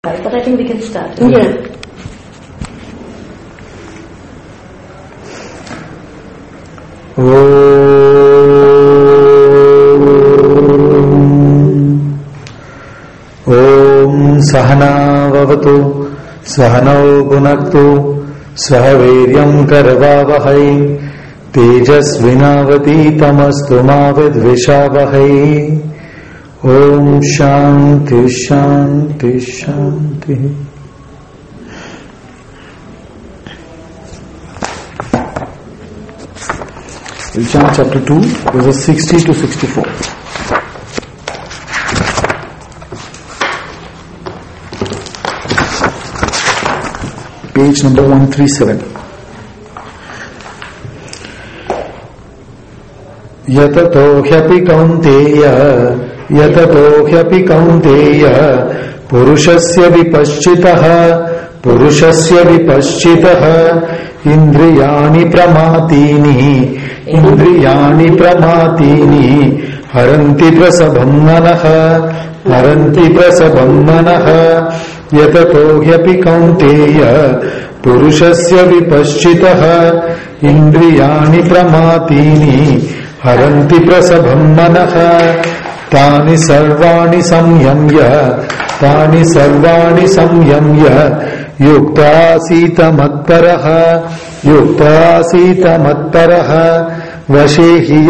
But I think we can start. Yeah. Om Sahana Vavatu Sahanau Bhunaktu Sah Viryam Karvavahai Tejasvinavati Tamastu Ma Vidvishavahai. Om Shanti Shanti Shanti. We'll chant chapter 2, verses 60 to 64. Page number 137. Yatato hyapi kaunteya purushasya vipaschitaha indriyani pramatini haranti prasabham manah yatato hyapi kaunteya purushasya vipaschitaha indriyani pramatini haranti prasabham manah tani sarvani samyamya yukta mattaraha vashehi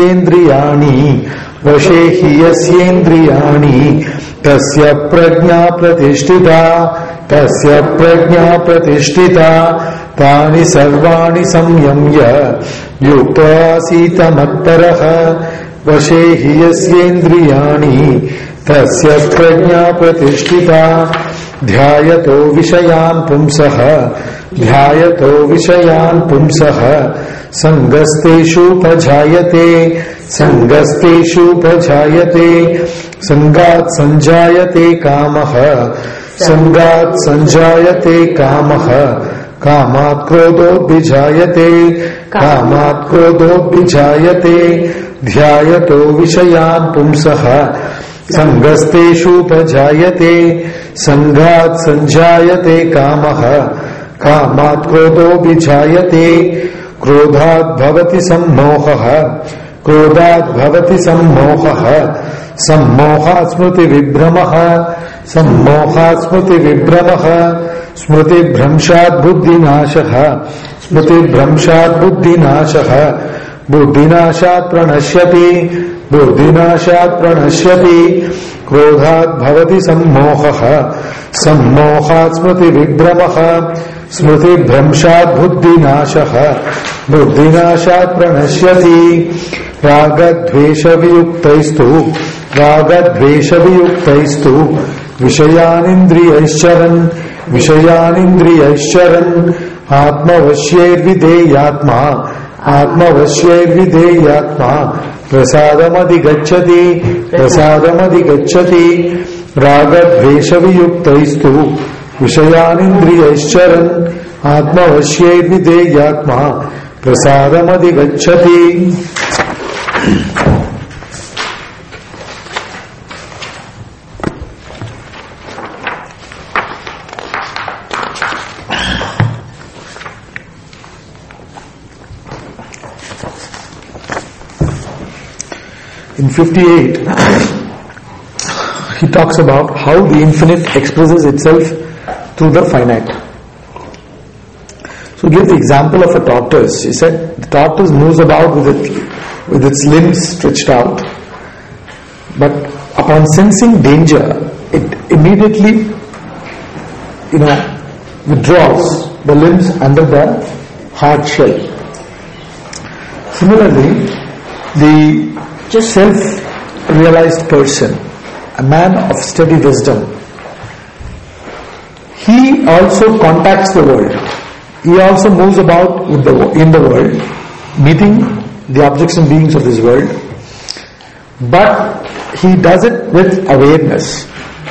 yasyendriyani tasya prajna pratishtita tani sarvani samyamya yukta sita mattaraha vashehi yasyendriyani tasya prajna pratishtita dhyayato vishayan pumsah sangasteshu pajayate sangat sanjayate kamah kamat krododbijayate dhyayato vishayan pumsah sangasteshu pajayate sangat sanjayate kamah kamat krododbijayate krodhat bhavati sammohah sammoha smriti vibramah smriti bhramshat buddhinashat pranashyati krodhat bhavati sammohah smriti bhramshat buddhinashat pranashyati ragadvesha viyuktaistu vishayanindriyaischaran atmavashyirvideyatma prasadamadi ragadvesha viyuktaistu vishayanindriyaischaran atmavashyirvideyatma prasadamadi gacchati. In 58, he talks about how the infinite expresses itself through the finite. So give the example of a tortoise. He said the tortoise moves about with its limbs stretched out, but upon sensing danger, it immediately, withdraws the limbs under the hard shell. Similarly, the self-realized person, a man of steady wisdom, he also contacts the world. He also moves about in the world, meeting the objects and beings of this world, but he does it with awareness.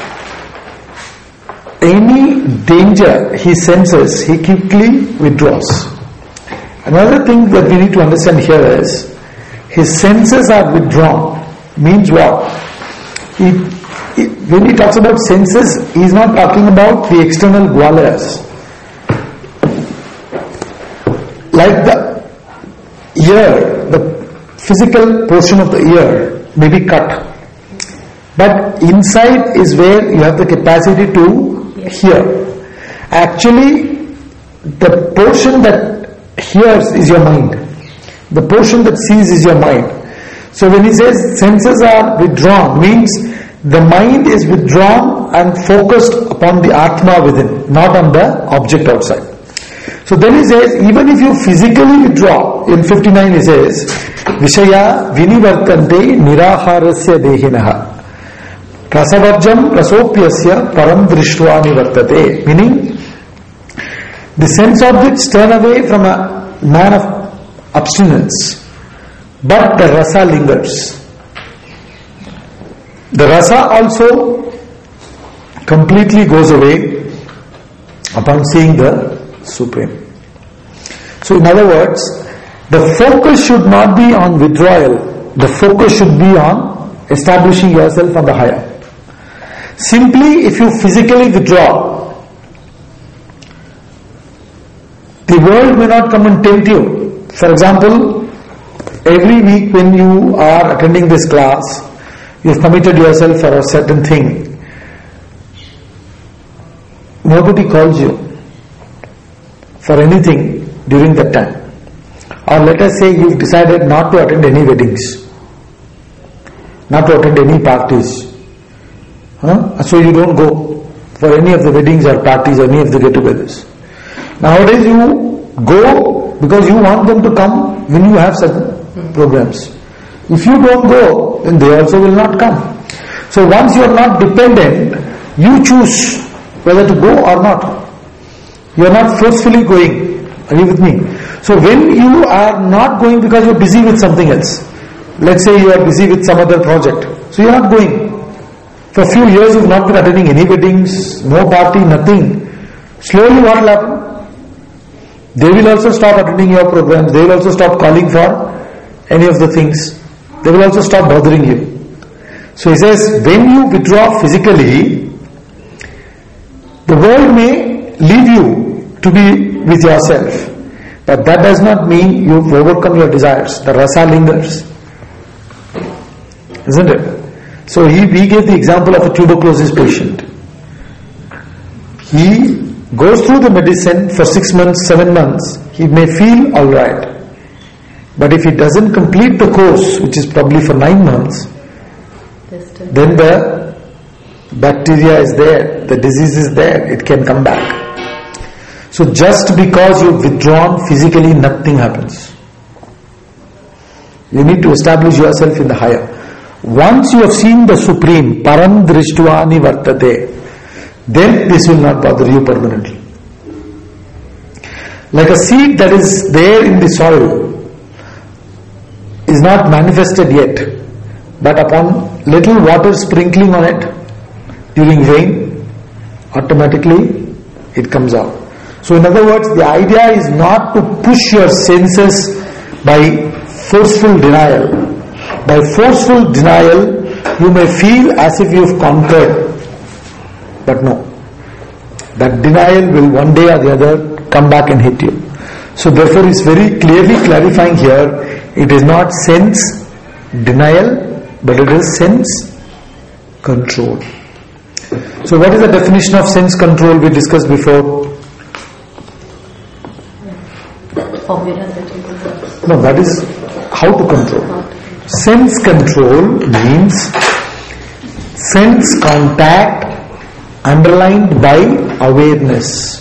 Any danger he senses, he quickly withdraws. Another thing that we need to understand here is, his senses are withdrawn. Means what? The when he talks about senses, he is not talking about the external gwalas. Like the ear, the physical portion of the ear may be cut. But inside is where you have the capacity to hear. Actually, the portion that hears is your mind. The portion that sees is your mind. So when he says senses are withdrawn, means the mind is withdrawn and focused upon the Atma within, not on the object outside. So then he says, even if you physically withdraw, in 59 he says, Vishaya vinivartante niraharasya dehinaha prasavarjam prasopyasya param drishtva nivartate. Meaning, the sense objects turn away from a man of abstinence, but the rasa lingers. The rasa also completely goes away upon seeing the Supreme. So in other words, the focus should not be on withdrawal, the focus should be on establishing yourself on the higher. Simply, if you physically withdraw, the world may not come and tempt you. For example, every week when you are attending this class, you have committed yourself for a certain thing. Nobody calls you for anything during that time. Or let us say you've decided not to attend any weddings, not to attend any parties. So you don't go for any of the weddings or parties, any of the get-togethers. Nowadays you go because you want them to come when you have certain programs. If you don't go, then they also will not come. So once you are not dependent, you choose whether to go or not. You are not forcefully going. Are you with me? So when you are not going because you are busy with something else, let's say you are busy with some other project, so you are not going. For a few years you have not been attending any weddings, no party, nothing. Slowly what will happen? They will also stop attending your programs, they will also stop calling for any of the things. They will also stop bothering you. So he says, when you withdraw physically, the world may leave you to be with yourself. But that does not mean you've overcome your desires. The rasa lingers. Isn't it? So we gave the example of a tuberculosis patient. He goes through the medicine for 6 months, 7 months. He may feel alright. But if he doesn't complete the course, which is probably for 9 months, then the bacteria is there, the disease is there, it can come back. So just because you've withdrawn physically, nothing happens. You need to establish yourself in the higher. Once you have seen the Supreme, param drishtva nivartate, then this will not bother you permanently. Like a seed that is there in the soil, is not manifested yet, but upon little water sprinkling on it during rain, automatically it comes out. So in other words, the idea is not to push your senses by forceful denial. By forceful denial, you may feel as if you have conquered, but no. That denial will one day or the other come back and hit you. So therefore it's very clearly clarifying here, it is not sense denial, but it is sense control. So what is the definition of sense control we discussed before? No, that is how to control. Sense control means sense contact underlined by awareness.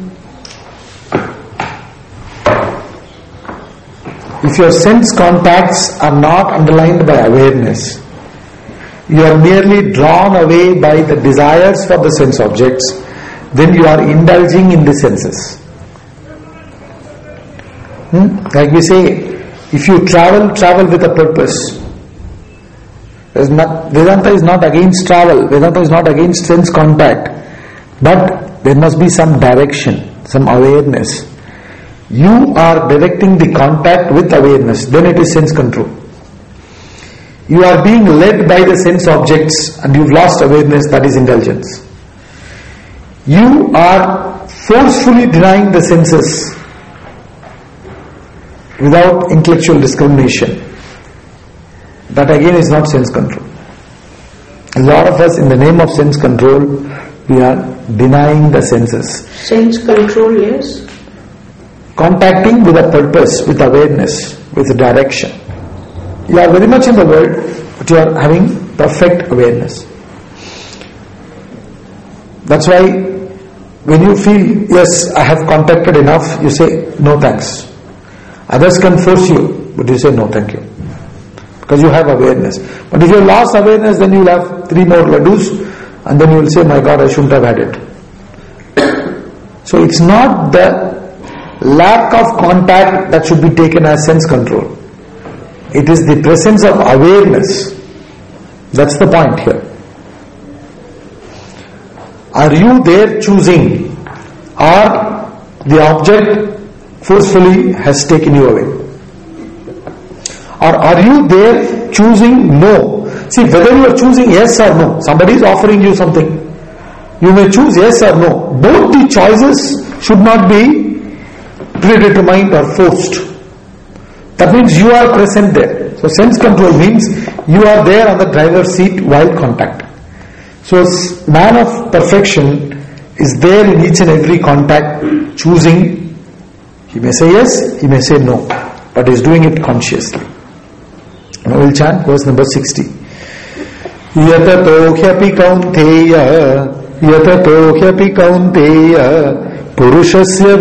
If your sense contacts are not underlined by awareness, you are merely drawn away by the desires for the sense objects, then you are indulging in the senses. Like we say, if you travel with a purpose. Vedanta is not against travel, Vedanta is not against sense contact, but there must be some direction, some awareness. You are directing the contact with awareness, then it is sense control. You are being led by the sense objects and you've lost awareness, that is indulgence. You are forcefully denying the senses without intellectual discrimination. That again is not sense control. A lot of us, in the name of sense control, we are denying the senses. Sense control, yes. Contacting with a purpose, with awareness, with a direction. You are very much in the world, but you are having perfect awareness. That's why when you feel, yes, I have contacted enough, you say, no thanks. Others can force you, but you say, no thank you. Because you have awareness. But if you have lost awareness, then you will have 3 more laddus, and then you will say, my God, I shouldn't have had it. So it's not the lack of contact that should be taken as sense control. It is the presence of awareness. That's the point here. Are you there choosing, or the object forcefully has taken you away? Or are you there choosing no? See, whether you are choosing yes or no, somebody is offering you something. You may choose yes or no. Both the choices should not be predetermined or forced. That means you are present there. So sense control means you are there on the driver's seat while contacting. So a man of perfection is there in each and every contact, choosing. He may say yes, he may say no, but he is doing it consciously. Now we'll chant verse number 60. Yatato hyapi kaunteya purushasya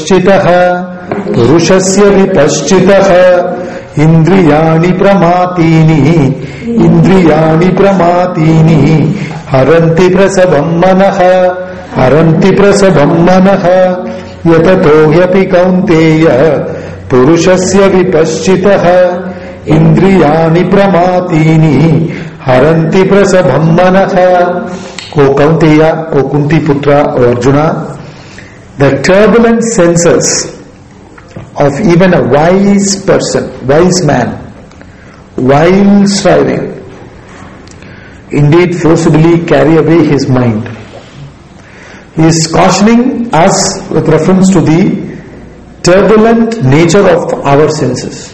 vipaschitaha indriyani pramatini haranti prasabham manaha yatato hyapi kaunteya purushasya vipaschitaha indriyani pramatini haranti prasabham manaha. O Kaunteya, O Kunti Putra, O Arjuna, the turbulent senses of even a wise person, wise man, while striving, indeed forcibly carry away his mind. He is cautioning us with reference to the turbulent nature of our senses.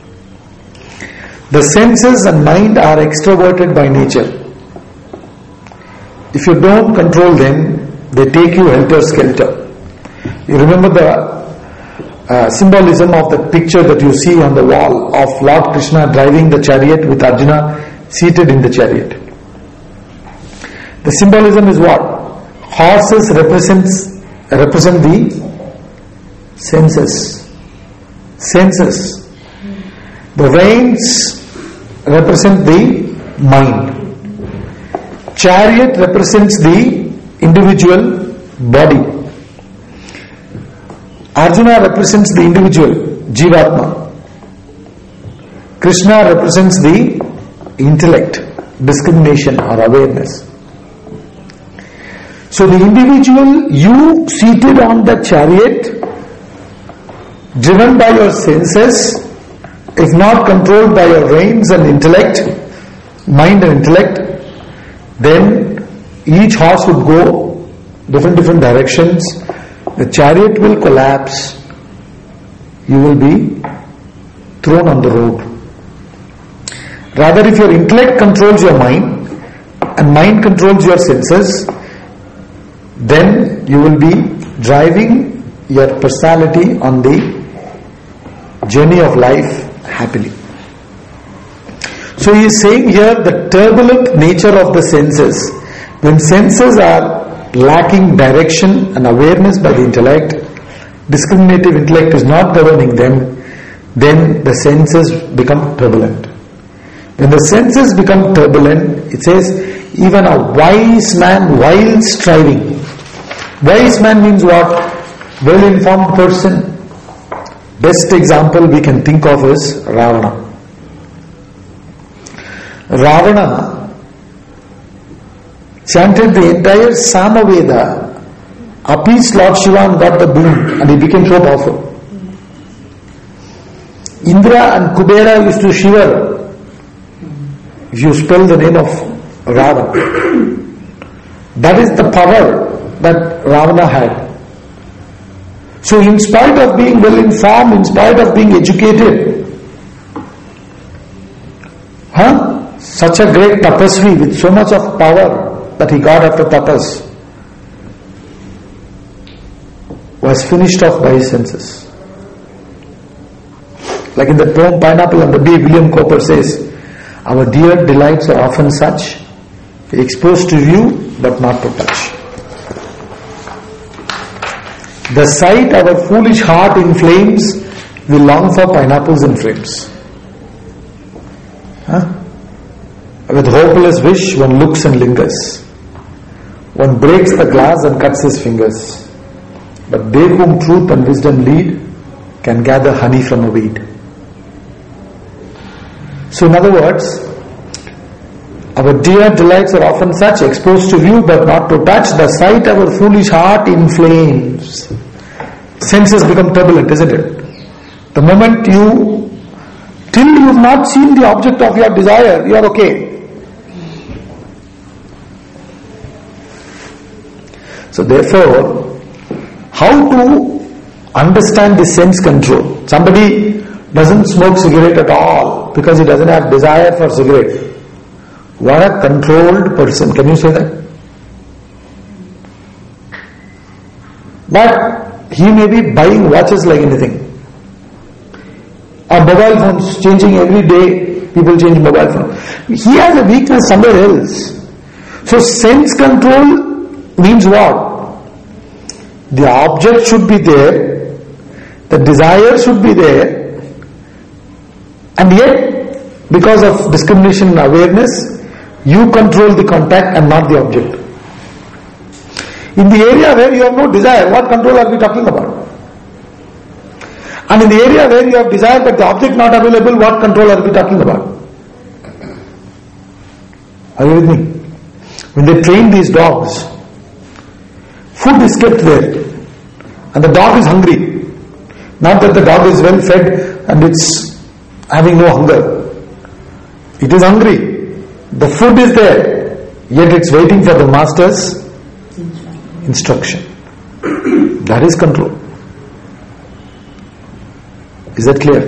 The senses and mind are extroverted by nature. If you don't control them, they take you helter-skelter. You remember the symbolism of the picture that you see on the wall of Lord Krishna driving the chariot with Arjuna seated in the chariot. The symbolism is what? Horses represent the senses. The reins represent the mind. Chariot represents the individual body. Arjuna represents the individual, Jivatma. Krishna represents the intellect, discrimination or awareness. So the individual, you seated on the chariot, driven by your senses, if not controlled by your reins and intellect, mind and intellect, then each horse would go different directions. The chariot will collapse. You will be thrown on the road. Rather, if your intellect controls your mind and mind controls your senses, then you will be driving your personality on the journey of life happily. So he is saying here the turbulent nature of the senses. When senses are lacking direction and awareness by the intellect, discriminative intellect is not governing them, then the senses become turbulent. When the senses become turbulent, it says, even a wise man while striving. Wise man means what? Well-informed person. Best example we can think of is Ravana. Ravana chanted the entire Samaveda, appeased Lord Shiva and got the boon, and he became so powerful. Indra and Kubera used to shiver if you spell the name of Ravana, that is the power that Ravana had. So in spite of being well informed, in spite of being educated, such a great tapasvi with so much of power that he got after tapas was finished off by his senses. Like in the poem Pineapple on the Bee, William Cowper says, our dear delights are often such, exposed to view but not to touch. The sight our foolish heart inflames, we long for pineapples in frames. With hopeless wish, one looks and lingers. One breaks the glass and cuts his fingers. But they whom truth and wisdom lead can gather honey from a weed. So in other words, our dear delights are often such, exposed to view but not to touch. The sight our foolish heart inflames. Senses become turbulent, isn't it? The moment till you have not seen the object of your desire, you are okay. So therefore, how to understand the sense control? Somebody doesn't smoke cigarette at all because he doesn't have desire for cigarette. What a controlled person. Can you say that? But he may be buying watches like anything. Or mobile phones, changing every day. People change mobile phone. He has a weakness somewhere else. So sense control means what? The object should be there, the desire should be there, and yet because of discrimination and awareness, you control the contact and not the object. In the area where you have no desire, what control are we talking about? And in the area where you have desire but the object not available, what control are we talking about? Are you with me? When they train these dogs, food is kept there and the dog is hungry. Not that the dog is well fed and it's having no hunger. It is hungry. The food is there, yet it's waiting for the master's instruction. That is control. Is that clear?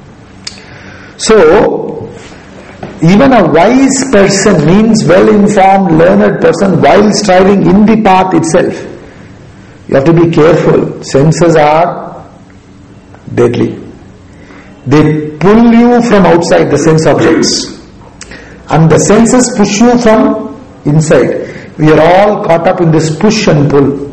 So, even a wise person means well-informed, learned person while striving in the path itself. You have to be careful. Senses are deadly. They pull you from outside, the sense objects. And the senses push you from inside. We are all caught up in this push and pull.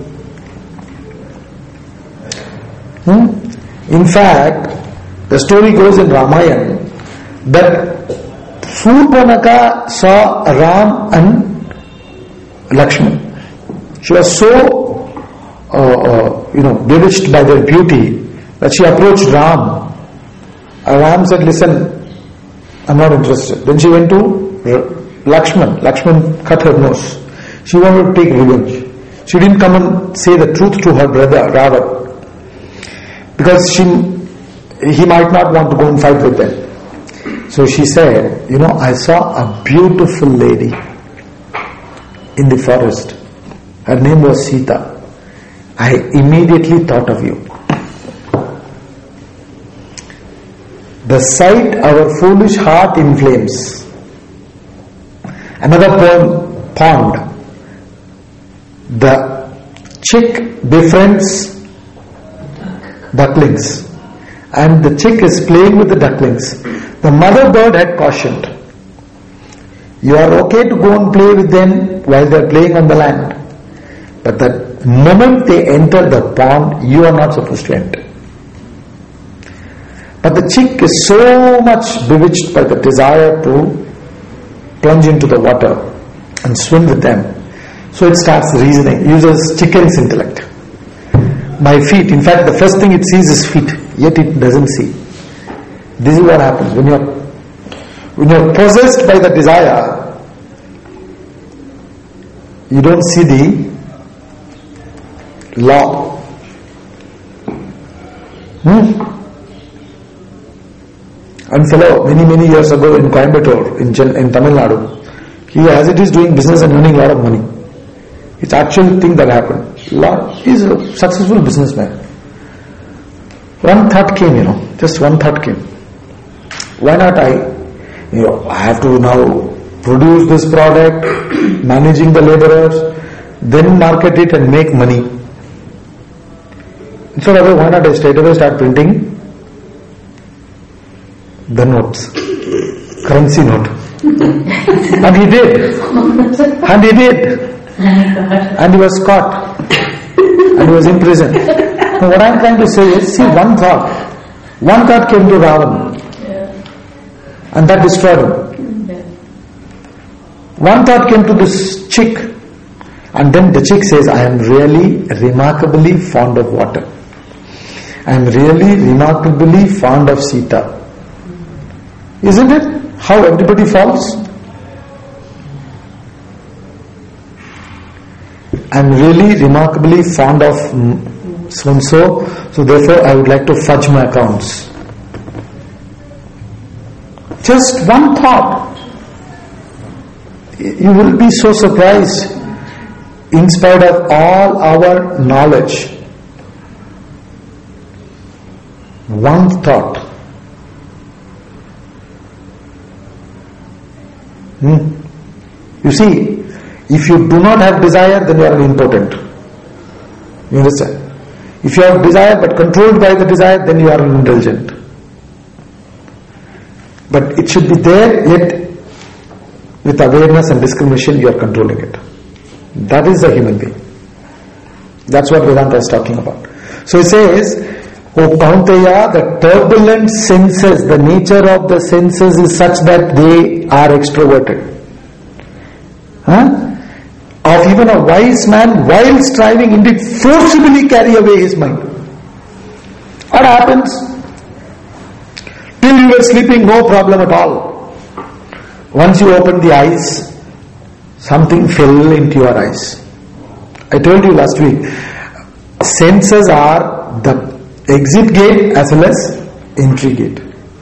In fact, the story goes in Ramayana that Surpanaka saw Ram and Lakshman. She was so bewitched by their beauty that she approached Ram. Ram said, listen, I'm not interested. Then she went to Lakshman. Lakshman cut her nose. She wanted to take revenge. She didn't come and say the truth to her brother Ravana because he might not want to go and fight with them. So she said, I saw a beautiful lady in the forest. Her name was Sita. I immediately thought of you. The sight our foolish heart inflames. Another poem, Pond. The chick befriends ducklings and the chick is playing with the ducklings. The mother bird had cautioned, you are okay to go and play with them while they are playing on the land, but the moment they enter the pond, you are not supposed to enter. But the chick is so much bewitched by the desire to plunge into the water and swim with them. So it starts reasoning, uses chicken's intellect. My feet, in fact the first thing it sees is feet, yet it doesn't see. This is what happens when you're possessed by the desire. You don't see the law. One fellow many years ago in Coimbatore, in Tamil Nadu, he as it is doing business and earning a lot of money. It's actual thing that happened. He's a successful businessman. One thought came, just one thought came. Why not I have to now produce this product, managing the laborers, then market it and make money. Instead of why not I straight away start printing the notes, currency note. And he did. And he was caught. And he was in prison. Now what I am trying to say is, see, one thought came to Ravana. And that destroyed him. One thought came to this chick. And then the chick says, I am really remarkably fond of water. I am really remarkably fond of Sita. Isn't it? How everybody falls? I am really remarkably fond of so-and-so, so therefore I would like to fudge my accounts. Just one thought. You will be so surprised. In spite of all our knowledge, one thought. You see, if you do not have desire, then you are impotent. You understand? If you have desire but controlled by the desire, then you are indulgent. But it should be there, yet with awareness and discrimination you are controlling it. That is the human being. That's what Vedanta is talking about. So it says, O Kaunteya, the turbulent senses, the nature of the senses is such that they are extroverted. Of even a wise man, while striving, indeed forcibly carry away his mind. What happens? Till you were sleeping, no problem at all. Once you open the eyes, something fell into your eyes. I told you last week, senses are the exit gate as well as entry gate.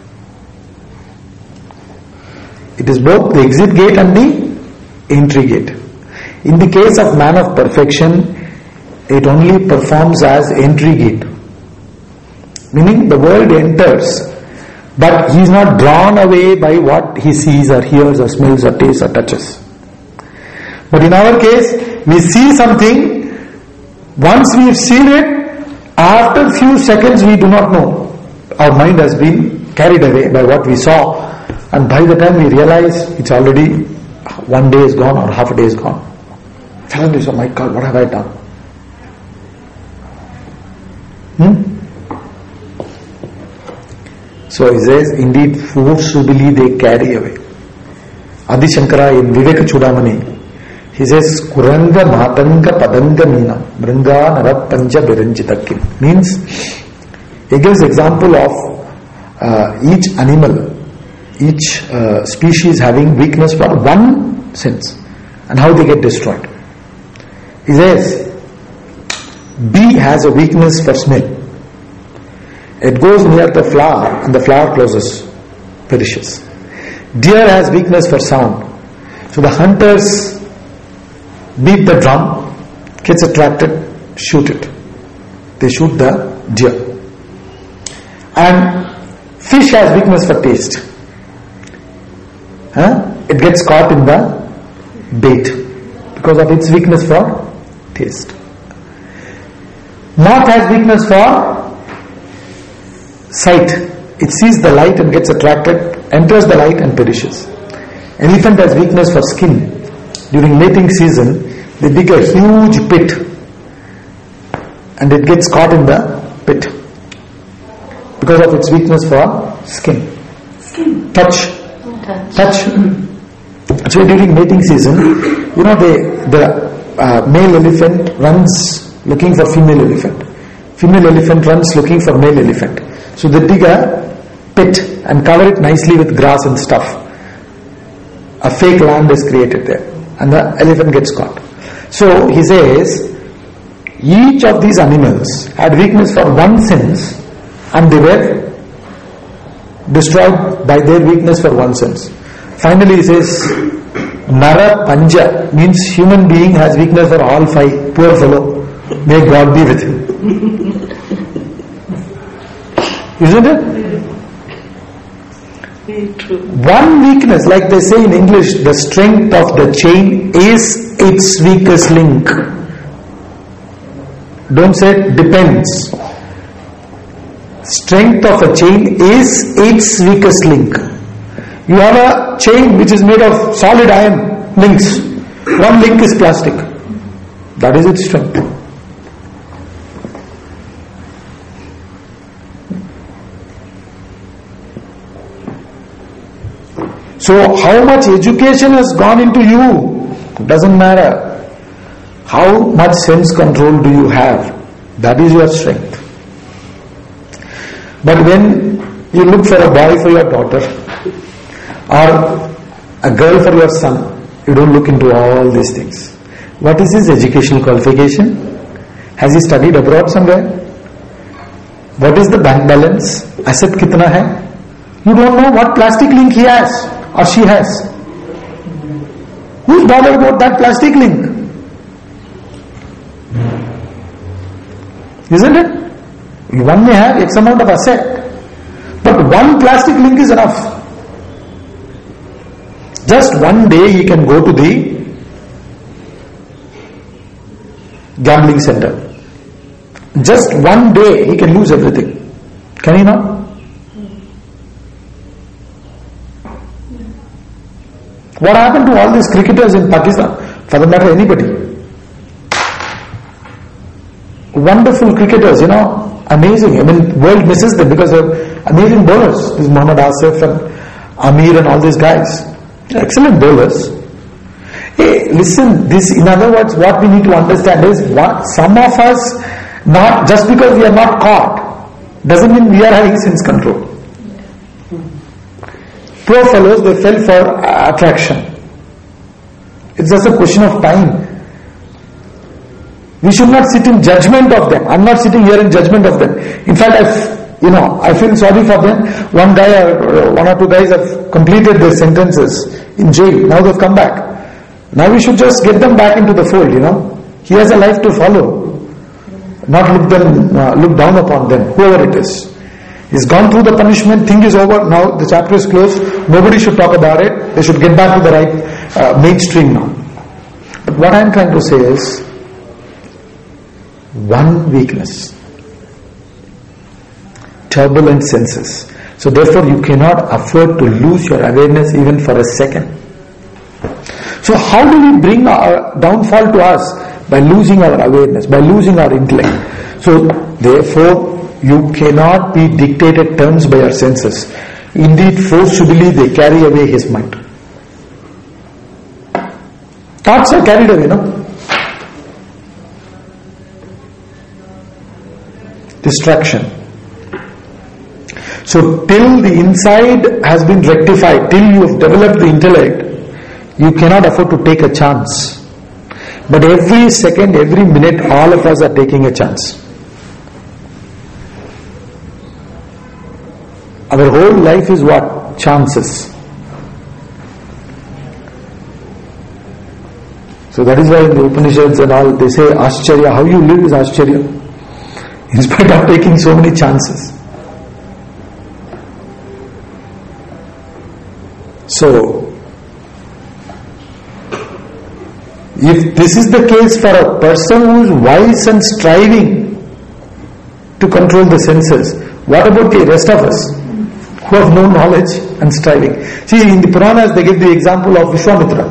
It is both the exit gate and the entry gate. In the case of man of perfection, it only performs as entry gate. Meaning the world enters, but he is not drawn away by what he sees or hears or smells or tastes or touches. But in our case, we see something, once we have seen it, after few seconds we do not know. Our mind has been carried away by what we saw, and by the time we realize it's already one day is gone or half a day is gone. Suddenly, oh my God, what have I done? So he says, indeed forcibly they carry away. Adi Shankara in Viveka Chudamani, he says, Kuranga Matanga Padanga Meena Bringa Narat Panja Biranjitakin. Means, he gives example of each animal, each species having weakness for one sense and how they get destroyed. He says, bee has a weakness for smell. It goes near the flower and the flower closes, perishes. Deer has weakness for sound. So the hunters beat the drum, gets attracted, shoot it. They shoot the deer. And fish has weakness for taste. It gets caught in the bait because of its weakness for taste. Moth has weakness for sight. It sees the light and gets attracted, enters the light and perishes. Elephant has weakness for skin. During mating season, they dig a huge pit and it gets caught in the pit because of its weakness for skin. Touch. So during mating season, the male elephant runs looking for female elephant. Female elephant runs looking for male elephant. So they dig a pit and cover it nicely with grass and stuff. A fake land is created there and the elephant gets caught. So he says, each of these animals had weakness for one sense and they were destroyed by their weakness for one sense. Finally he says, Nara Panja means human being has weakness for all five. Poor fellow. May God be with him. Isn't it? Very true. One weakness, like they say in English, the strength of the chain is its weakest link. Don't say it depends. Strength of a chain is its weakest link. You have a chain which is made of solid iron links. One link is plastic. That is its strength. So how much education has gone into you doesn't matter. How much sense control do you have? That is your strength. But when you look for a boy for your daughter or a girl for your son, you don't look into all these things. What is his educational qualification? Has he studied abroad somewhere? What is the bank balance? Asset kitna hai? You don't know what plastic link he has or she has. Who's bothered about that plastic link? Isn't it? One may have X amount of asset, but one plastic link is enough. Just one day he can go to the gambling center. Just one day he can lose everything. Can he not? What happened to all these cricketers in Pakistan? For the matter, anybody. Wonderful cricketers, amazing. I mean, world misses them because of amazing bowlers. This Muhammad Asif and Amir and all these guys. Excellent bowlers. Hey, listen, this, in other words, what we need to understand is what some of us, not just because we are not caught, doesn't mean we are having sense control. Poor fellows, they fell for attraction. It's just a question of time. We should not sit in judgment of them. I'm not sitting here in judgment of them. In fact, I feel sorry for them. One guy or one or two guys have completed their sentences in jail. Now they've come back. Now we should just get them back into the fold, He has a life to follow. Not look down upon them, whoever it is. He's gone through the punishment, thing is over, now the chapter is closed, nobody should talk about it, they should get back to the right mainstream now. But what I'm trying to say is, one weakness, turbulent senses. So therefore you cannot afford to lose your awareness even for a second. So how do we bring our downfall to us? By losing our awareness, by losing our intellect. So therefore you cannot be dictated terms by your senses. Indeed, forcibly they carry away his mind. Thoughts are carried away, Distraction. So till the inside has been rectified, till you have developed the intellect, you cannot afford to take a chance. But every second, every minute, all of us are taking a chance. Our whole life is what? Chances. So that is why in the Upanishads and all, they say Ascharya, how you live is Ascharya. In spite of taking so many chances. So, if this is the case for a person who is wise and striving to control the senses, what about the rest of us who have no knowledge and striving? See, in the Puranas they give the example of Vishwamitra.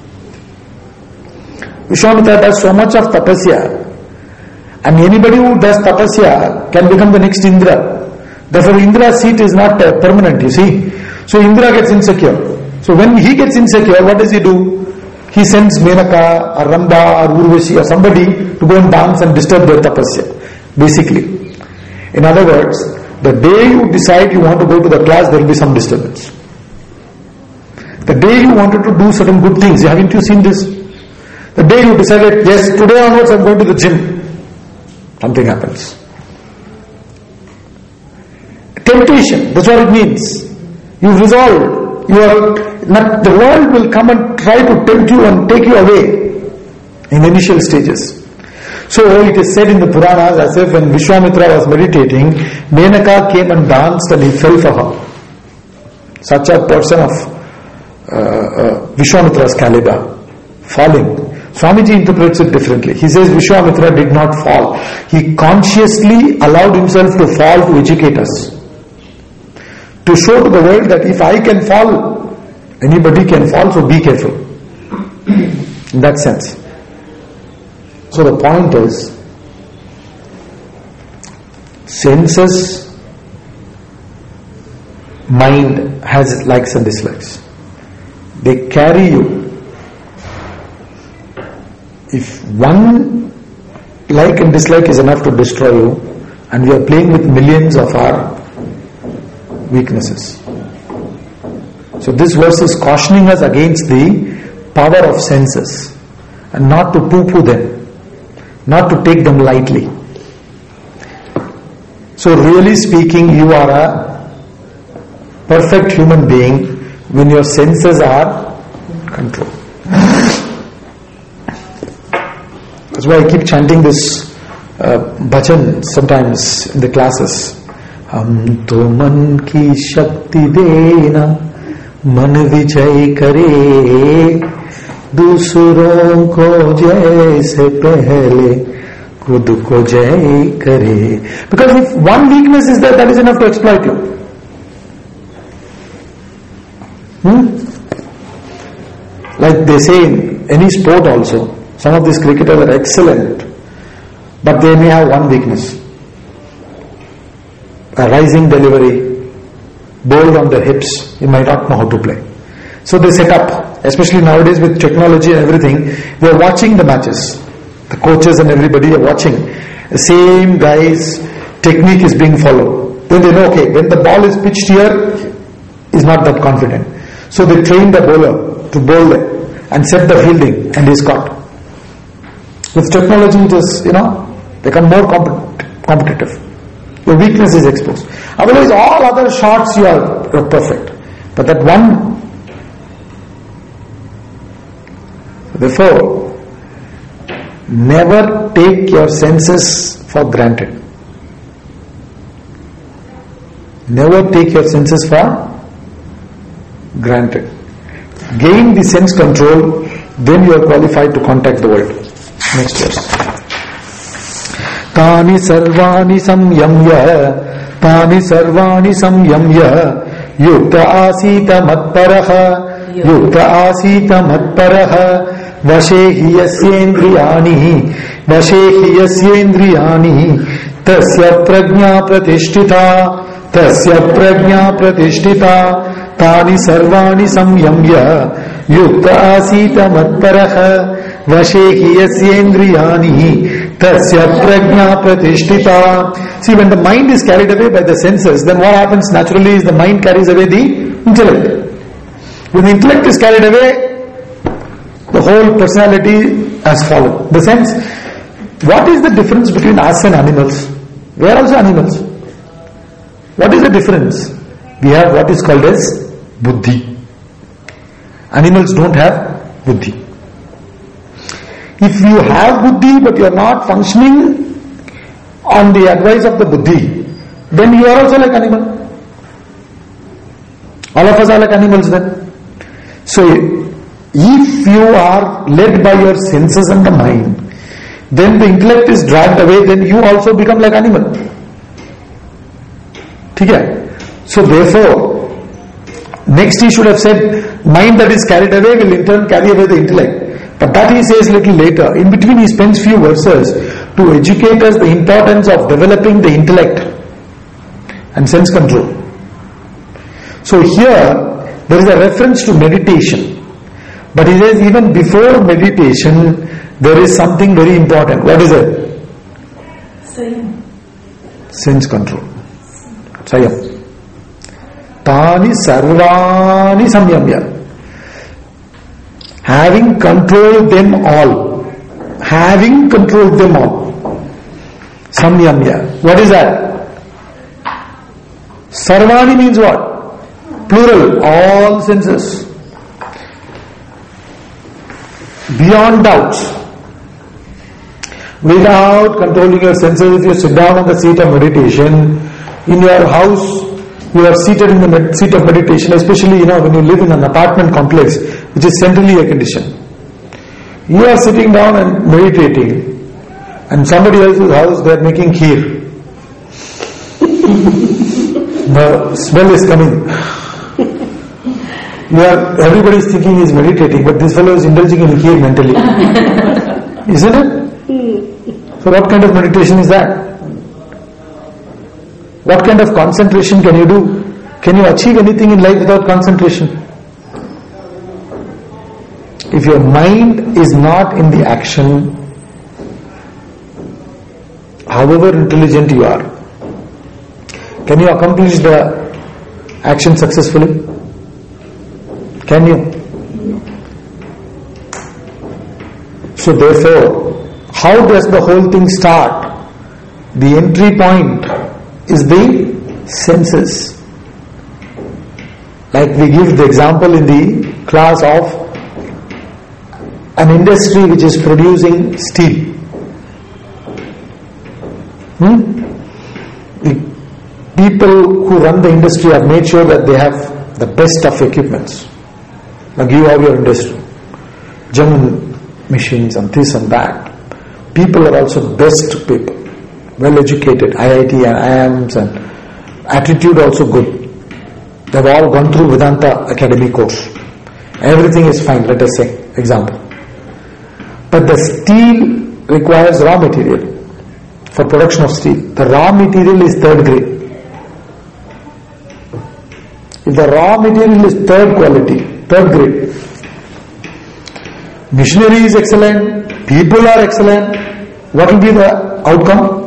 Vishwamitra does so much of tapasya, and anybody who does tapasya can become the next Indra. Therefore Indra's seat is not permanent, you see. So Indra gets insecure. So when he gets insecure, what does he do? He sends Menaka or Ramba or Urvashi or somebody to go and dance and disturb their tapasya, basically. In other words, the day you decide you want to go to the class, there will be some disturbance. The day you wanted to do certain good things, haven't you seen this? The day you decided, yes, today onwards I'm going to the gym, something happens. Temptation, that's what it means. You resolve. The world will come and try to tempt you and take you away in the initial stages. So it is said in the Puranas as if when Vishwamitra was meditating, Menaka came and danced and he fell for her. Such a person of Vishwamitra's caliber, falling. Swamiji interprets it differently. He says Vishwamitra did not fall. He consciously allowed himself to fall to educate us. To show to the world that if I can fall, anybody can fall, so be careful. In that sense. So the point is, senses, mind has likes and dislikes. They carry you. If one like and dislike is enough to destroy you, and we are playing with millions of our weaknesses. So this verse is cautioning us against the power of senses and not to poo-poo them. Not to take them lightly. So really speaking, you are a perfect human being when your senses are controlled. That's why I keep chanting this bhajan sometimes in the classes. Hum to man ki shakti dena, man vijay kare. दूसरों को जैसे पहले खुद को जय करे. Because if one weakness is there, that is enough to exploit you. Like they say in any sport also, some of these cricketers are excellent, but they may have one weakness. A rising delivery, bowled on their hips, he might not know how to play. So they set up, especially nowadays with technology and everything, they are watching the matches. The coaches and everybody are watching. The same guy's technique is being followed. Then they know, okay, when the ball is pitched here, he's not that confident. So they train the bowler to bowl there and set the fielding and he's caught. With technology it is, become more competitive. Your weakness is exposed. Otherwise all other shots you are perfect. But that one. Therefore, never take your senses for granted. Never take your senses for granted. Gain the sense control, then you are qualified to contact the world. Next verse. Tani sarvani samyamya yukta asita matparaha Vashe hi yasyendriyani tasya prajna pratishtita tani sarvani samyamya yukta asita matparaha vashe hi yasyendriyani tasya prajna pratishtita. See, when the mind is carried away by the senses, then what happens naturally is the mind carries away the intellect. When the intellect is carried away, the whole personality has fallen. The sense, what is the difference between us and animals? We are also animals. What is the difference? We have what is called as buddhi. Animals don't have buddhi. If you have buddhi but you are not functioning on the advice of the buddhi, then you are also like animal. All of us are like animals then. So, if you are led by your senses and the mind, then the intellect is dragged away, then you also become like animal. Okay? So therefore, next he should have said, mind that is carried away will in turn carry away the intellect. But that he says little later. In between he spends few verses to educate us the importance of developing the intellect and sense control. So here, there is a reference to meditation. But he says even before meditation, there is something very important. What is it? Sayam. Sense control. Sayam. Tani sarvani samyamya. Having controlled them all. Having controlled them all. Samyamya. What is that? Sarvani means what? Plural, all senses. Beyond doubts. Without controlling your senses, if you sit down on the seat of meditation, in your house, you are seated in the seat of meditation, especially when you live in an apartment complex which is centrally air conditioned. You are sitting down and meditating, and somebody else's house they are making kheer. The smell is coming. Everybody is thinking he is meditating, but this fellow is indulging in kheer mentally. Isn't it? So what kind of meditation is that? What kind of concentration can you do? Can you achieve anything in life without concentration? If your mind is not in the action, however intelligent you are, can you accomplish the action successfully? Can you? So therefore, how does the whole thing start? The entry point is the senses. Like we give the example in the class of an industry which is producing steel. The people who run the industry have made sure that they have the best of equipments. Like you have your industry, German machines and this and that. People are also best people, well educated, IIT and IIMs, and attitude also good. They've all gone through Vedanta academy course. Everything is fine, let us say, example. But the steel requires raw material for production of steel. The raw material is third grade. If the raw material is third quality, third grade, machinery is excellent, people are excellent, what will be the outcome?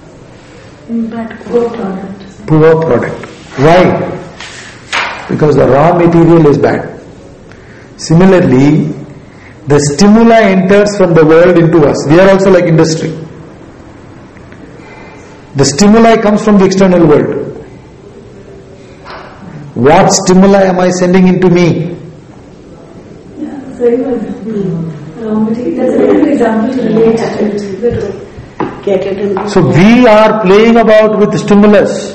Poor product. Poor product. Why? Because the raw material is bad. Similarly, the stimuli enters from the world into us. We are also like industry. The stimuli comes from the external world. What stimuli am I sending into me? That's a very good example to relate to. So we are playing about with stimulus.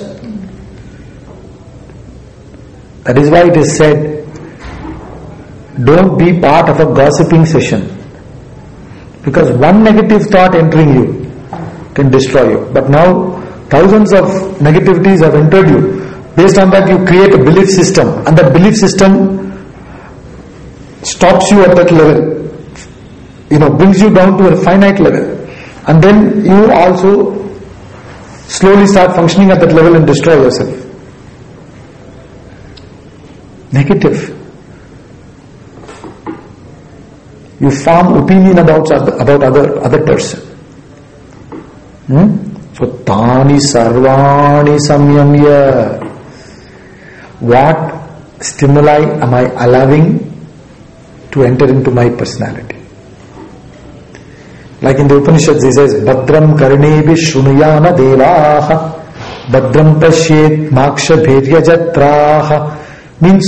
That is why it is said, don't be part of a gossiping session. Because one negative thought entering you can destroy you. But now thousands of negativities have entered you. Based on that you create a belief system, and that belief system stops you at that level, brings you down to a finite level, and then you also slowly start functioning at that level and destroy yourself. Negative. You form opinion about other person. So tani sarvani samyamya. What stimuli am I allowing to enter into my personality? Like in the Upanishads, he says, Badram karnebi shrunuyana devaha, Badram pashyet maksha bherya jatraha. Means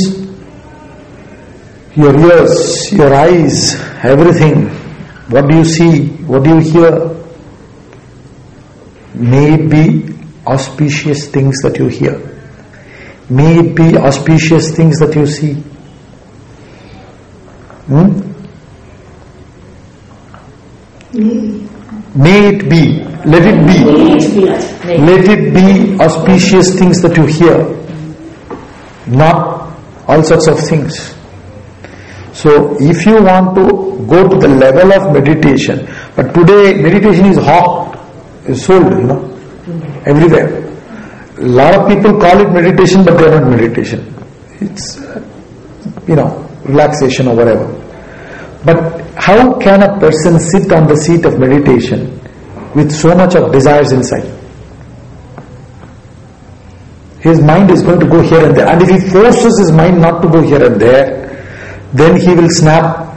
your ears, your eyes, everything. What do you see? What do you hear? May it be auspicious things that you hear. May it be auspicious things that you see. May it be. Let it be. Let it be auspicious things that you hear. Not all sorts of things. So if you want to go to the level of meditation, but today meditation is hot, is sold, everywhere. A lot of people call it meditation, but they are not meditation. It's, relaxation or whatever. But how can a person sit on the seat of meditation with so much of desires inside? His mind is going to go here and there. And if he forces his mind not to go here and there, then he will snap.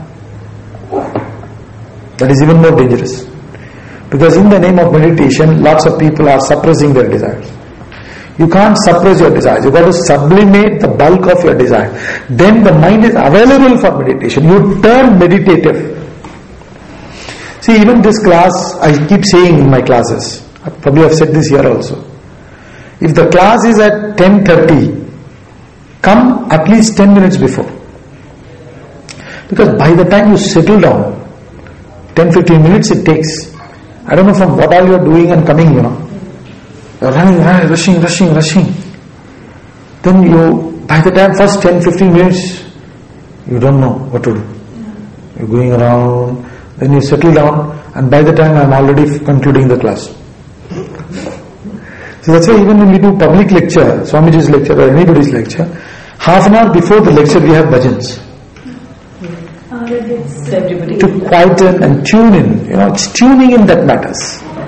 That is even more dangerous. Because in the name of meditation, lots of people are suppressing their desires. You can't suppress your desires. You got to sublimate the bulk of your desire. Then the mind is available for meditation. You turn meditative. See, even this class, I keep saying in my classes, probably I've said this here also. If the class is at 10:30, come at least 10 minutes before. Because by the time you settle down, 10-15 minutes it takes. I don't know from what all you are doing and coming, You're running, rushing. Then by the time first 10-15 minutes, you don't know what to do. You're going around, then you settle down, and by the time I'm already concluding the class. So that's why even when we do public lecture, Swamiji's lecture or anybody's lecture, half an hour before the lecture we have bhajans. Everybody. To quieten and tune in. It's tuning in that matters.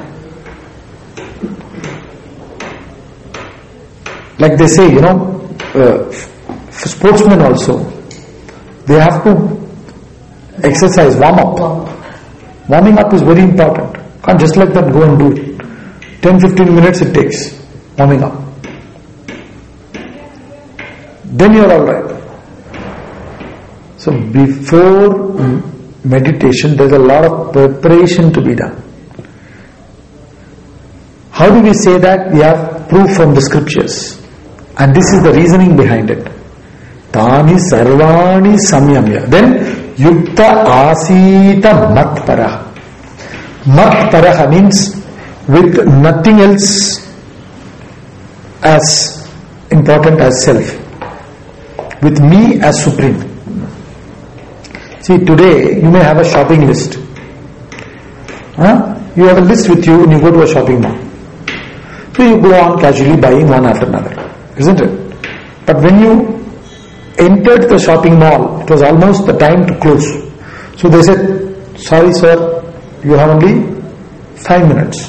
Like they say, for sportsmen also, they have to exercise, warm up. Warming up is very important. Can't just like that go and do it. 10-15 minutes it takes, warming up. Then you're alright. So before meditation, there's a lot of preparation to be done. How do we say that? We have proof from the scriptures. And this is the reasoning behind it. Tani sarvani samyamya. Then yukta asita matparaha. Matparaha means with nothing else as important as self. With me as supreme. See, today you may have a shopping list. You have a list with you and you go to a shopping mall. So you go on casually buying one after another, isn't it? But when you entered the shopping mall, it was almost the time to close. So they said, sorry sir, you have only 5 minutes.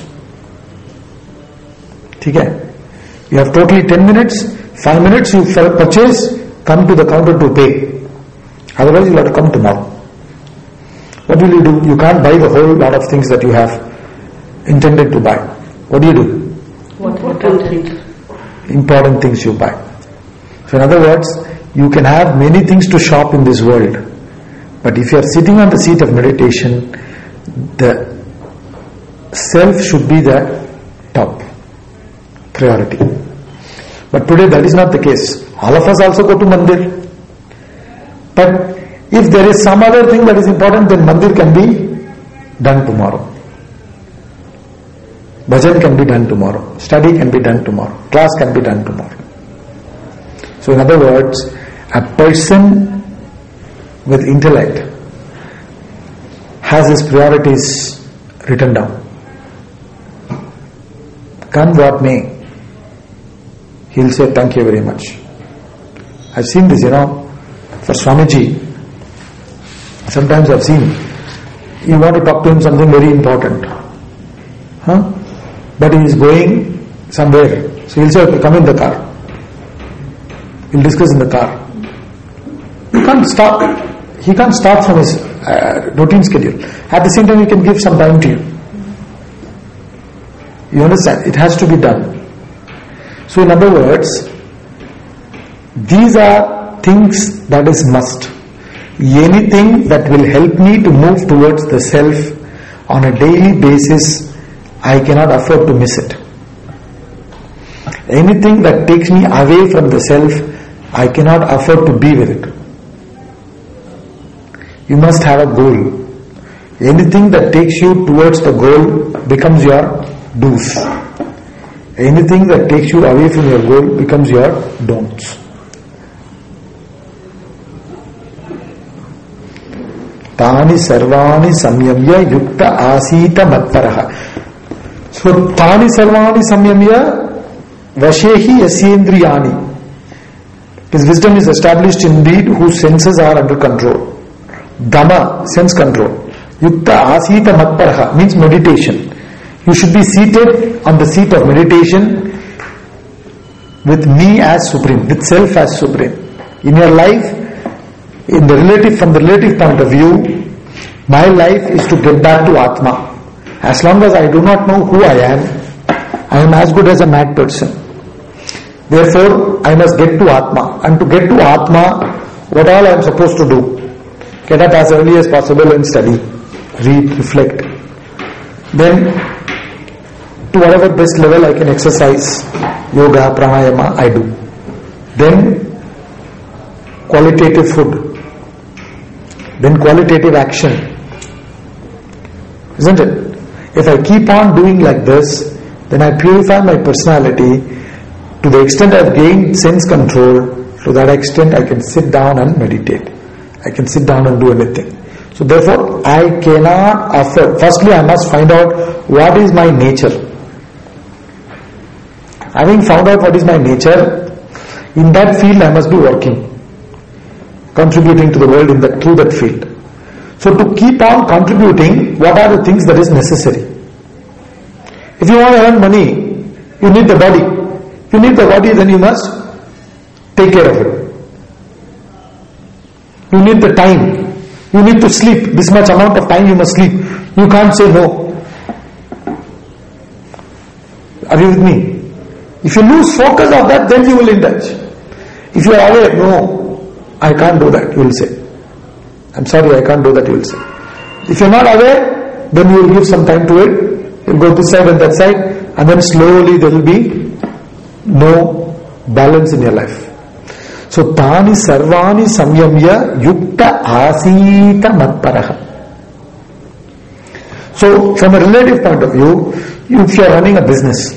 Okay? You have totally 10 minutes, 5 minutes you purchase, come to the counter to pay. Otherwise you'll have to come tomorrow. What will you do? You can't buy the whole lot of things that you have intended to buy. What do you do? What Important things you buy. So in other words, you can have many things to shop in this world. But if you are sitting on the seat of meditation, the self should be the top priority. But today that is not the case. All of us also go to mandir. But if there is some other thing that is important, then mandir can be done tomorrow. Bhajan can be done tomorrow. Study can be done tomorrow. Class can be done tomorrow. So in other words, a person with intellect has his priorities written down. Come what may, he'll say thank you very much. I've seen this, for Swamiji. Sometimes I've seen, you want to talk to him something very important. But he is going somewhere. So he'll say, okay, come in the car. We'll discuss in the car. He can't start from his routine schedule. At the same time, he can give some time to you. You understand? It has to be done. So in other words, these are things that is must. Anything that will help me to move towards the self on a daily basis, I cannot afford to miss it. Anything that takes me away from the self, I cannot afford to be with it. You must have a goal. Anything that takes you towards the goal becomes your do's. Anything that takes you away from your goal becomes your don'ts. Tani sarvani samyamya yukta asita matparaha. So, tani sarvani samyamya vashehi yasyendriyani. His wisdom is established indeed whose senses are under control. Dhamma, sense control. Yukta asita matparaha means meditation. You should be seated on the seat of meditation with me as supreme, with self as supreme. In your life, from the relative point of view, my life is to get back to Atma. As long as I do not know who I am as good as a mad person. Therefore, I must get to Atma. And to get to Atma, what all I am supposed to do? Get up as early as possible and study, read, reflect. Then, to whatever best level I can exercise, yoga, pranayama, I do. Then, qualitative food. Then qualitative action. Isn't it? If I keep on doing like this, then I purify my personality. To the extent I have gained sense control, to that extent I can sit down and meditate. I can sit down and do anything. So therefore, I cannot afford. Firstly, I must find out what is my nature. Having found out what is my nature, in that field I must be working, contributing to the world through that field. So to keep on contributing, what are the things that is necessary? If you want to earn money, you need the body. If you need the body, then you must take care of it. You need the time. You need to sleep. This much amount of time you must sleep. You can't say no. Are you with me? If you lose focus of that, then you will indulge. If you are aware, no, I can't do that, you will say. I'm sorry, I can't do that, you will say. If you are not aware, then you will give some time to it. You will go this side and that side, and then slowly there will be no balance in your life. So, tani sarvani samyamya yukta asita matparaha. So, from a relative point of view, if you are running a business,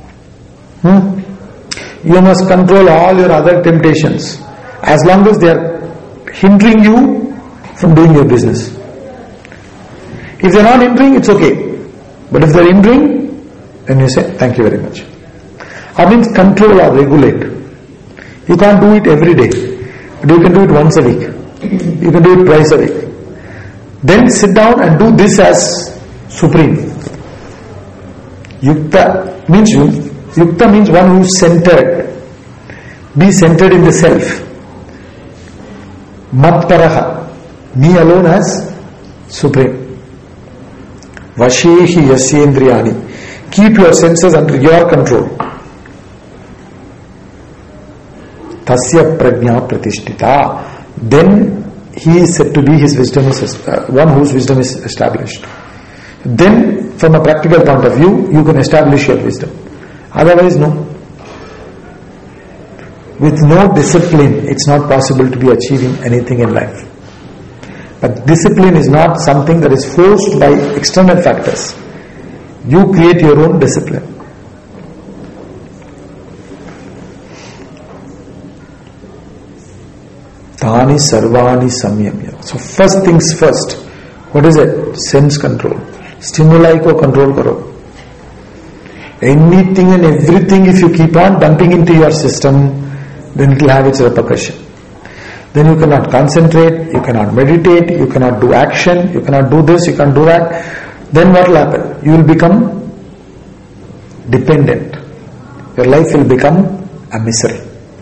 you must control all your other temptations as long as they are hindering you from doing your business. If they are not hindering, it's okay. But if they are hindering, then you say, thank you very much. That means control or regulate. You can't do it every day, but you can do it once a week. You can do it twice a week. Then sit down and do this as supreme. Yukta means Yukta means one who is centered. Be centered in the self. Matparaha, me alone as supreme. Vashehi yasyendriyani. Keep your senses under your control. Tasya prajna pratishtita. Then he is said to be his wisdom is one whose wisdom is established. Then, from a practical point of view, you can establish your wisdom. Otherwise, no. With no discipline, it's not possible to be achieving anything in life. But discipline is not something that is forced by external factors. You create your own discipline. Tani sarvani samyamya. So first things first. What is it? Sense control. Stimuli ko control karo. Anything and everything, if you keep on dumping into your system, then it will have its repercussion. Then you cannot concentrate, you cannot meditate, you cannot do action, you cannot do this, you can't do that. Then what will happen? You will become dependent. Your life will become a misery.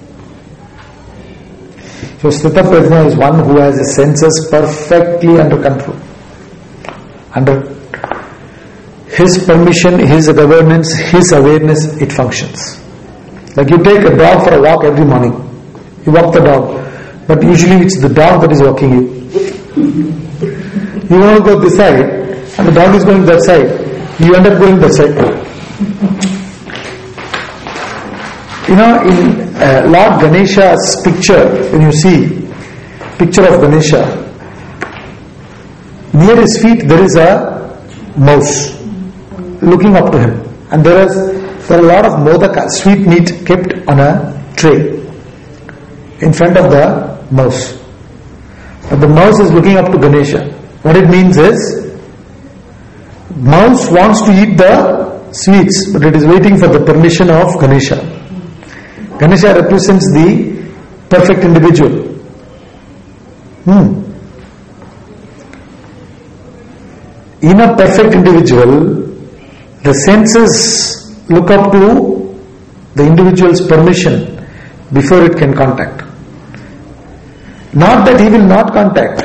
So Sthita Prajna is one who has his senses perfectly under control. Under his permission, his governance, his awareness, it functions. Like you take a dog for a walk every morning. You walk the dog. But usually it's the dog that is walking you. You want to go this side and the dog is going that side. You end up going that side. You know, in Lord Ganesha's picture, when you see picture of Ganesha, near his feet there is a mouse looking up to him, and there are a lot of modaka, sweet meat, kept on a tray in front of the mouse. But the mouse is looking up to Ganesha. What it means is, mouse wants to eat the sweets, but it is waiting for the permission of Ganesha. Ganesha represents the perfect individual. In a perfect individual, the senses look up to the individual's permission before it can contact. Not that he will not contact,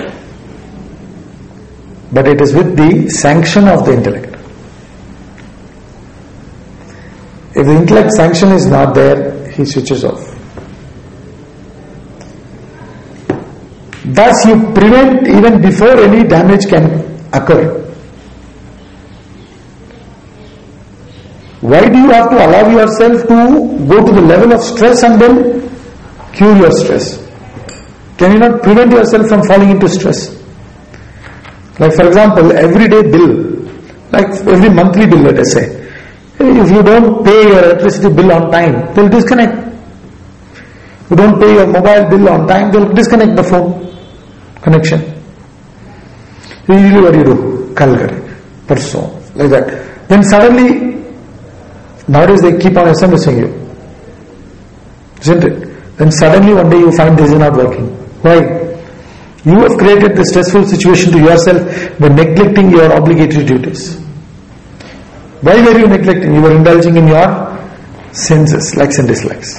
but it is with the sanction of the intellect. If the intellect sanction is not there, he switches off. Thus you prevent even before any damage can occur. Why do you have to allow yourself to go to the level of stress and then cure your stress? Can you not prevent yourself from falling into stress? Like for example, everyday bill, like every monthly bill, let us say, if you don't pay your electricity bill on time, they'll disconnect. You don't pay your mobile bill on time, they'll disconnect the phone connection. Usually what do you do? Kal kare, parso, like that. Then suddenly, nowadays they keep on SMSing you, isn't it? Then suddenly one day you find this is not working. Why? You have created the stressful situation to yourself by neglecting your obligatory duties. Why were you neglecting? You were indulging in your senses, likes and dislikes.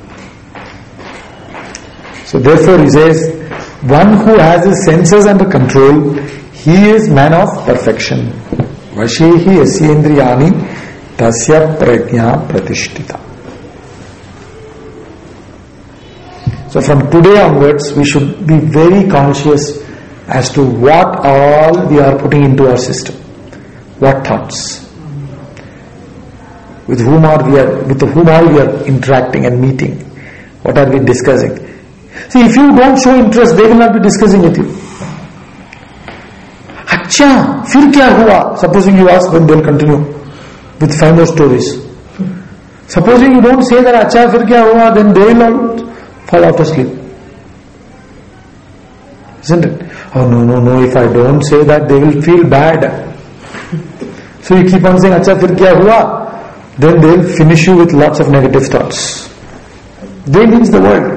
So therefore he says, one who has his senses under control, he is man of perfection. Vashehi yasyendriyani tasya prajna pratishtita. So from today onwards, we should be very conscious as to what all we are putting into our system. What thoughts? With whom all we are interacting and meeting. What are we discussing? See, if you don't show interest, they will not be discussing with you. Achha, fir kya hua? Supposing you ask, then they will continue with 5 more stories. Supposing you don't say that achha, fir kya hua, then they will all fall out of sleep. Isn't it? Oh no, if I don't say that, they will feel bad. So you keep on saying, acha fir kya hua? Then they will finish you with lots of negative thoughts. They means the world.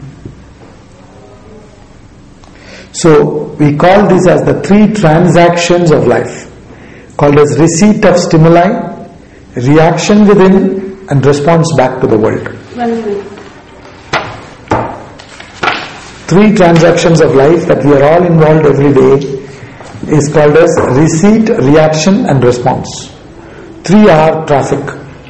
So we call this as the 3 transactions of life, called as receipt of stimuli, reaction within, and response back to the world. 3 transactions of life that we are all involved every day is called as receipt, reaction and response. 3-hour traffic.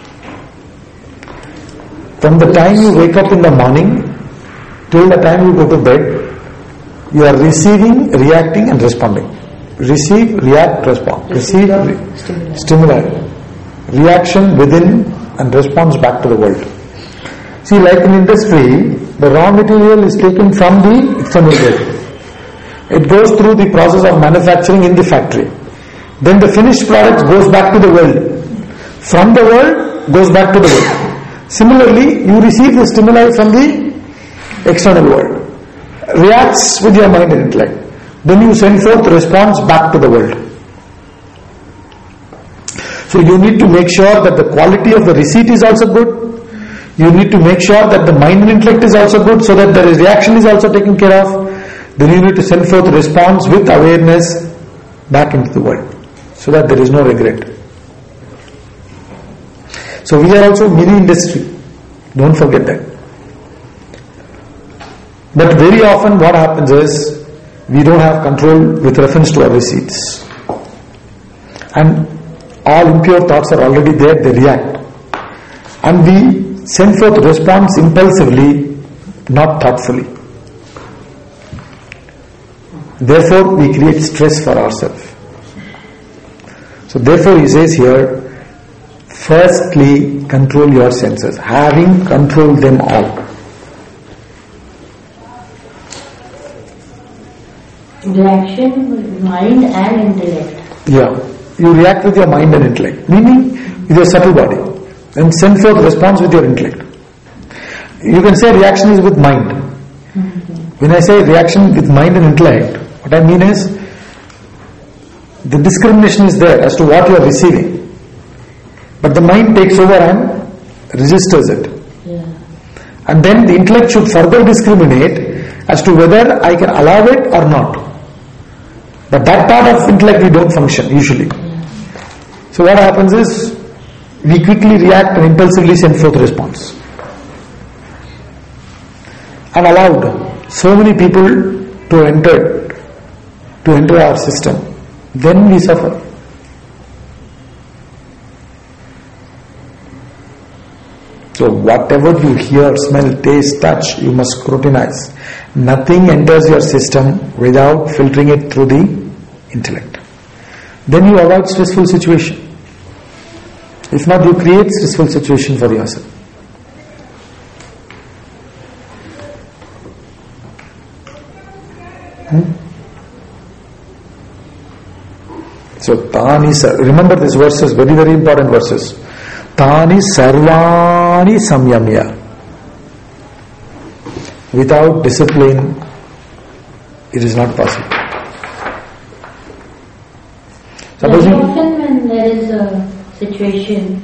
From the time you wake up in the morning till the time you go to bed, you are receiving, reacting and responding. Receive, react, respond. Receive, stimuli. Reaction within and response back to the world. See, like in industry, the raw material is taken from the external world. It goes through the process of manufacturing in the factory. Then the finished product goes back to the world. From the world, goes back to the world. Similarly, you receive the stimuli from the external world. Reacts with your mind and intellect. Then you send forth response back to the world. So you need to make sure that the quality of the receipt is also good. You need to make sure that the mind and intellect is also good, so that the reaction is also taken care of. Then you need to send forth response with awareness back into the world, so that there is no regret. So we are also mini industry. Don't forget that. But very often what happens is, we don't have control with reference to our receipts. And all impure thoughts are already there, they react. And we send forth response impulsively, not thoughtfully. Therefore, we create stress for ourselves. So therefore he says here, firstly, control your senses, having controlled them all. Reaction with mind and intellect. Yeah, you react with your mind and intellect, meaning with your subtle body, and send forth response with your intellect. You can say reaction is with mind. When I say reaction with mind and intellect, what I mean is, the discrimination is there as to what you are receiving, but the mind takes over and registers it. Yeah. And then the intellect should further discriminate as to whether I can allow it or not. But that part of intellect we don't function usually. So what happens is, we quickly react and impulsively send forth response. And allowed so many people to enter our system. Then we suffer. So whatever you hear, smell, taste, touch, you must scrutinize. Nothing enters your system without filtering it through the intellect. Then you avoid stressful situation. If not, you create stressful situation for yourself. So Tani, remember these verses, very very important verses. Tani sarvani samyamya. Without discipline, it is not possible. Very often when there is a situation,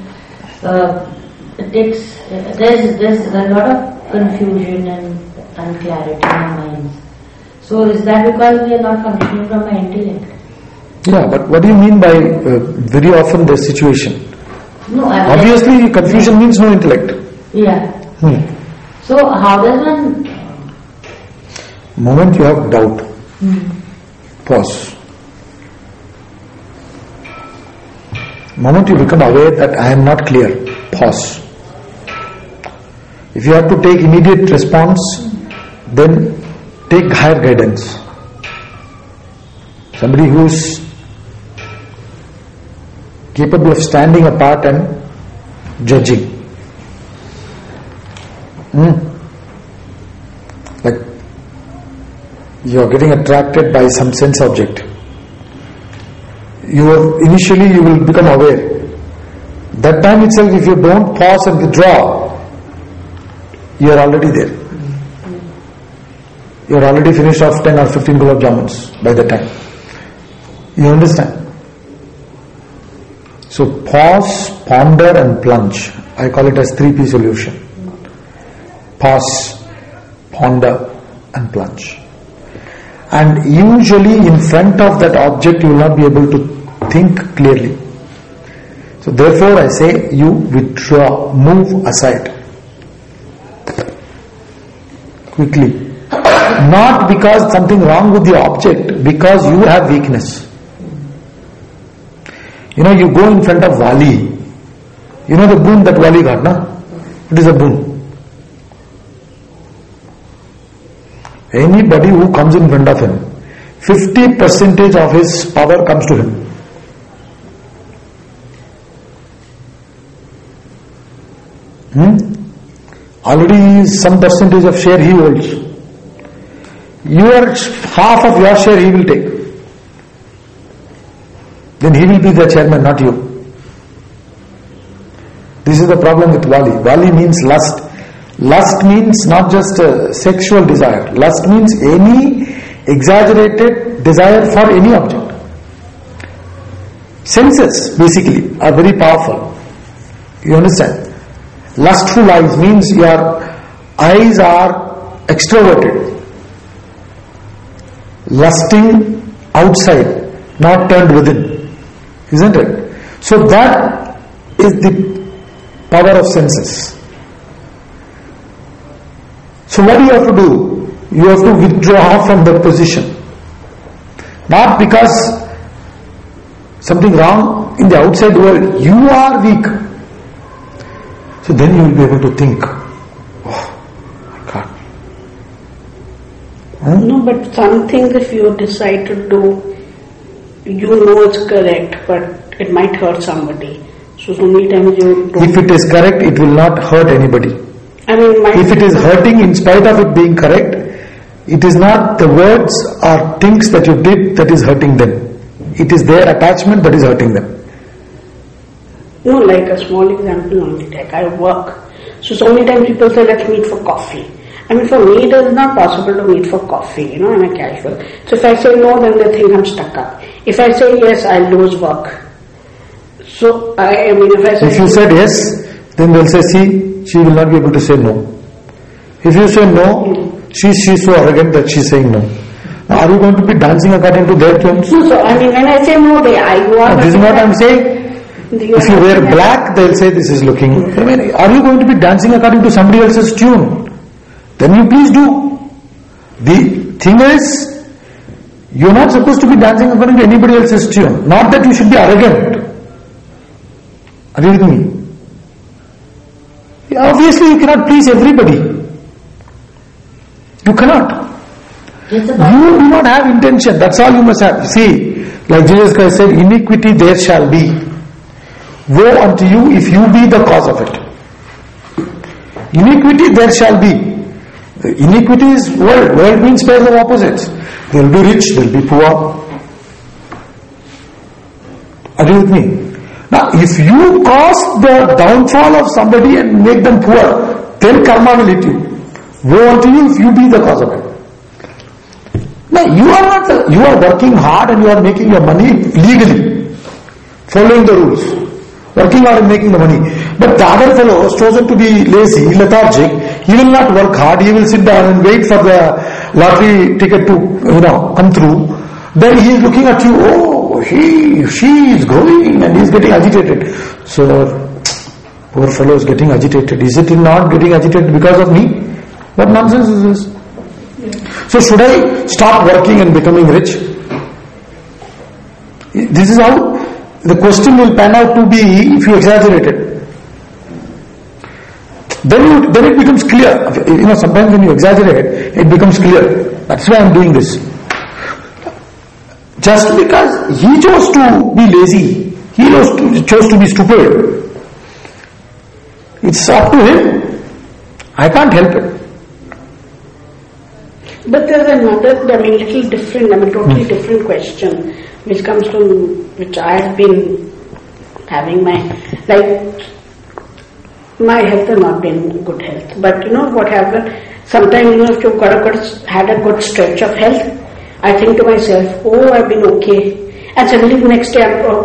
there's a lot of confusion and unclarity in our minds. So is that because we are not functioning from our intellect? Yeah, but what do you mean by very often the situation? No, obviously confusion means no intellect. Yeah. So how does one... Moment you have doubt, pause. Moment you become aware that I am not clear, pause. If you have to take immediate response, then take higher guidance. Somebody who is capable of standing apart and judging. Like you are getting attracted by some sense object. Initially you will become aware. That time itself, if you don't pause and withdraw, you are already there. You are already finished off 10 or 15 gulab jamuns by the time. You understand? So pause, ponder and plunge. I call it as 3P solution. Pause, ponder and plunge. And usually in front of that object you will not be able to think clearly. So therefore I say you withdraw, move aside. Quickly. Not because something wrong with the object, because you have weakness. You go in front of Wali. You know the boon that Wali got, na? It is a boon. Anybody who comes in front of him, 50% of his power comes to him. Already some percentage of share he holds. Half of your share he will take. Then he will be the chairman, not you. This is the problem with Wali. Wali means lust. Lust means not just sexual desire. Lust means any exaggerated desire for any object. Senses basically are very powerful. You understand? Lustful eyes means your eyes are extroverted. Lusting outside, not turned within. Isn't it? So that is the power of senses. So what do you have to do? You have to withdraw from that position. Not because something wrong in the outside world. You are weak. So then you will be able to think, oh my God. No, but some things if you decide to do, you know it's correct, but it might hurt somebody. So many times you don't. If it is correct, it will not hurt anybody. If it is hurting in spite of it being correct, it is not the words or things that you did that is hurting them. It is their attachment that is hurting them. No, like a small example only, like I work. So many times people say let's meet for coffee. For me it is not possible to meet for coffee, I'm a casual. So if I say no, then they think I'm stuck up. If I say yes, I'll lose work. So if I say... If you said yes, then they'll say, see, she will not be able to say no. If you say no, she's so arrogant that she's saying no. Now, are you going to be dancing according to their terms? No, so when I say no, this is what I'm saying. If you wear black, they'll say this is looking... are you going to be dancing according to somebody else's tune? Then you please do. The thing is, you're not supposed to be dancing according to anybody else's tune. Not that you should be arrogant. Are you with me? Obviously, you cannot please everybody. You cannot. It's You about do not have intention. That's all you must have. See, like Jesus Christ said, iniquity there shall be. Woe unto you if you be the cause of it. Iniquity there shall be. Iniquity is world. World means pairs of opposites. There will be rich, there will be poor. Are you with me? Now, if you cause the downfall of somebody and make them poor, then karma will hit you. Woe unto you if you be the cause of it. Now, you are working hard and you are making your money legally, following the rules, working hard and making the money. But the other fellow has chosen to be lazy, lethargic. He will not work hard. He will sit down and wait for the lottery ticket to come through. Then he is looking at you. Oh, she is growing and he is getting agitated. So, poor fellow is getting agitated. Is it not getting agitated because of me? What nonsense is this? So should I stop working and becoming rich? This is how the question will pan out to be if you exaggerate it. Then it becomes clear. Sometimes when you exaggerate, it becomes clear. That's why I am doing this. Just because he chose to be lazy, he chose to be stupid, it's up to him. I can't help it. But there's another, little different, totally different question, which comes from, which I have been having my health has not been good health. But what happened, sometimes, if you've had a good stretch of health, I think to myself, oh, I've been okay. And suddenly the next day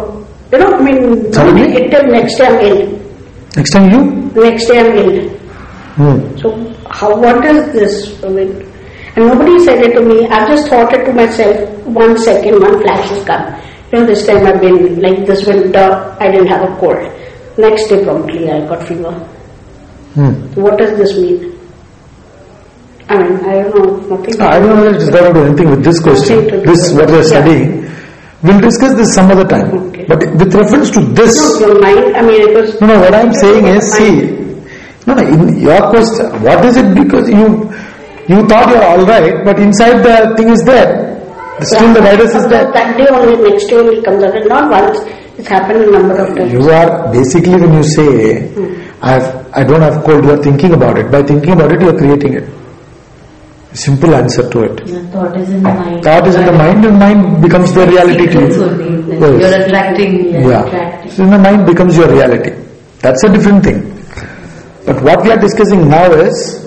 next day I'm ill. Next time you? Next day I'm ill. So, what is this? And nobody said it to me. I just thought it to myself. 1 second, one flash has come. This time I've been like this winter, I didn't have a cold. Next day promptly I got fever. What does this mean? I don't know. Nothing. I don't know whether it's got to do anything with this question. This, what we are studying. We'll discuss this some other time. Okay. But with reference to this. No, your mind, it was. No, what I'm saying is, in your question, what is it? Because you thought you're alright, but inside the thing is there. Still the virus is there. That day only, next day only comes out. Not once, it's happened a number of times. You are, basically when you say, I don't have cold, you are thinking about it. By thinking about it, you are creating it. Simple answer to it. the thought is in the mind. Thought is in the mind and mind becomes the reality to you. You're attracting. Yeah. So the mind becomes your reality. That's a different thing. But what we are discussing now is,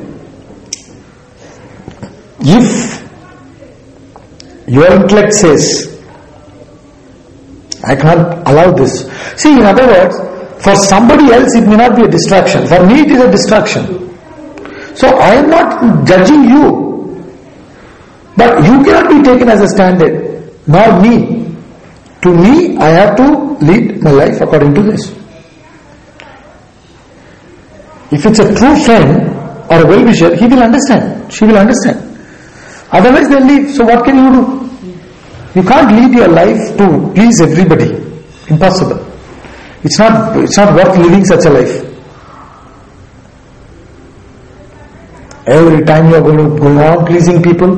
if your intellect says, I can't allow this. See, in other words, for somebody else it may not be a distraction. For me it is a distraction. So I am not judging you. But you cannot be taken as a standard, nor me. To me, I have to lead my life according to this. If it's a true friend or a well-wisher, he will understand. She will understand. Otherwise they'll leave. So what can you do? You can't lead your life to please everybody. Impossible. It's not worth living such a life. Every time you are going to go on pleasing people.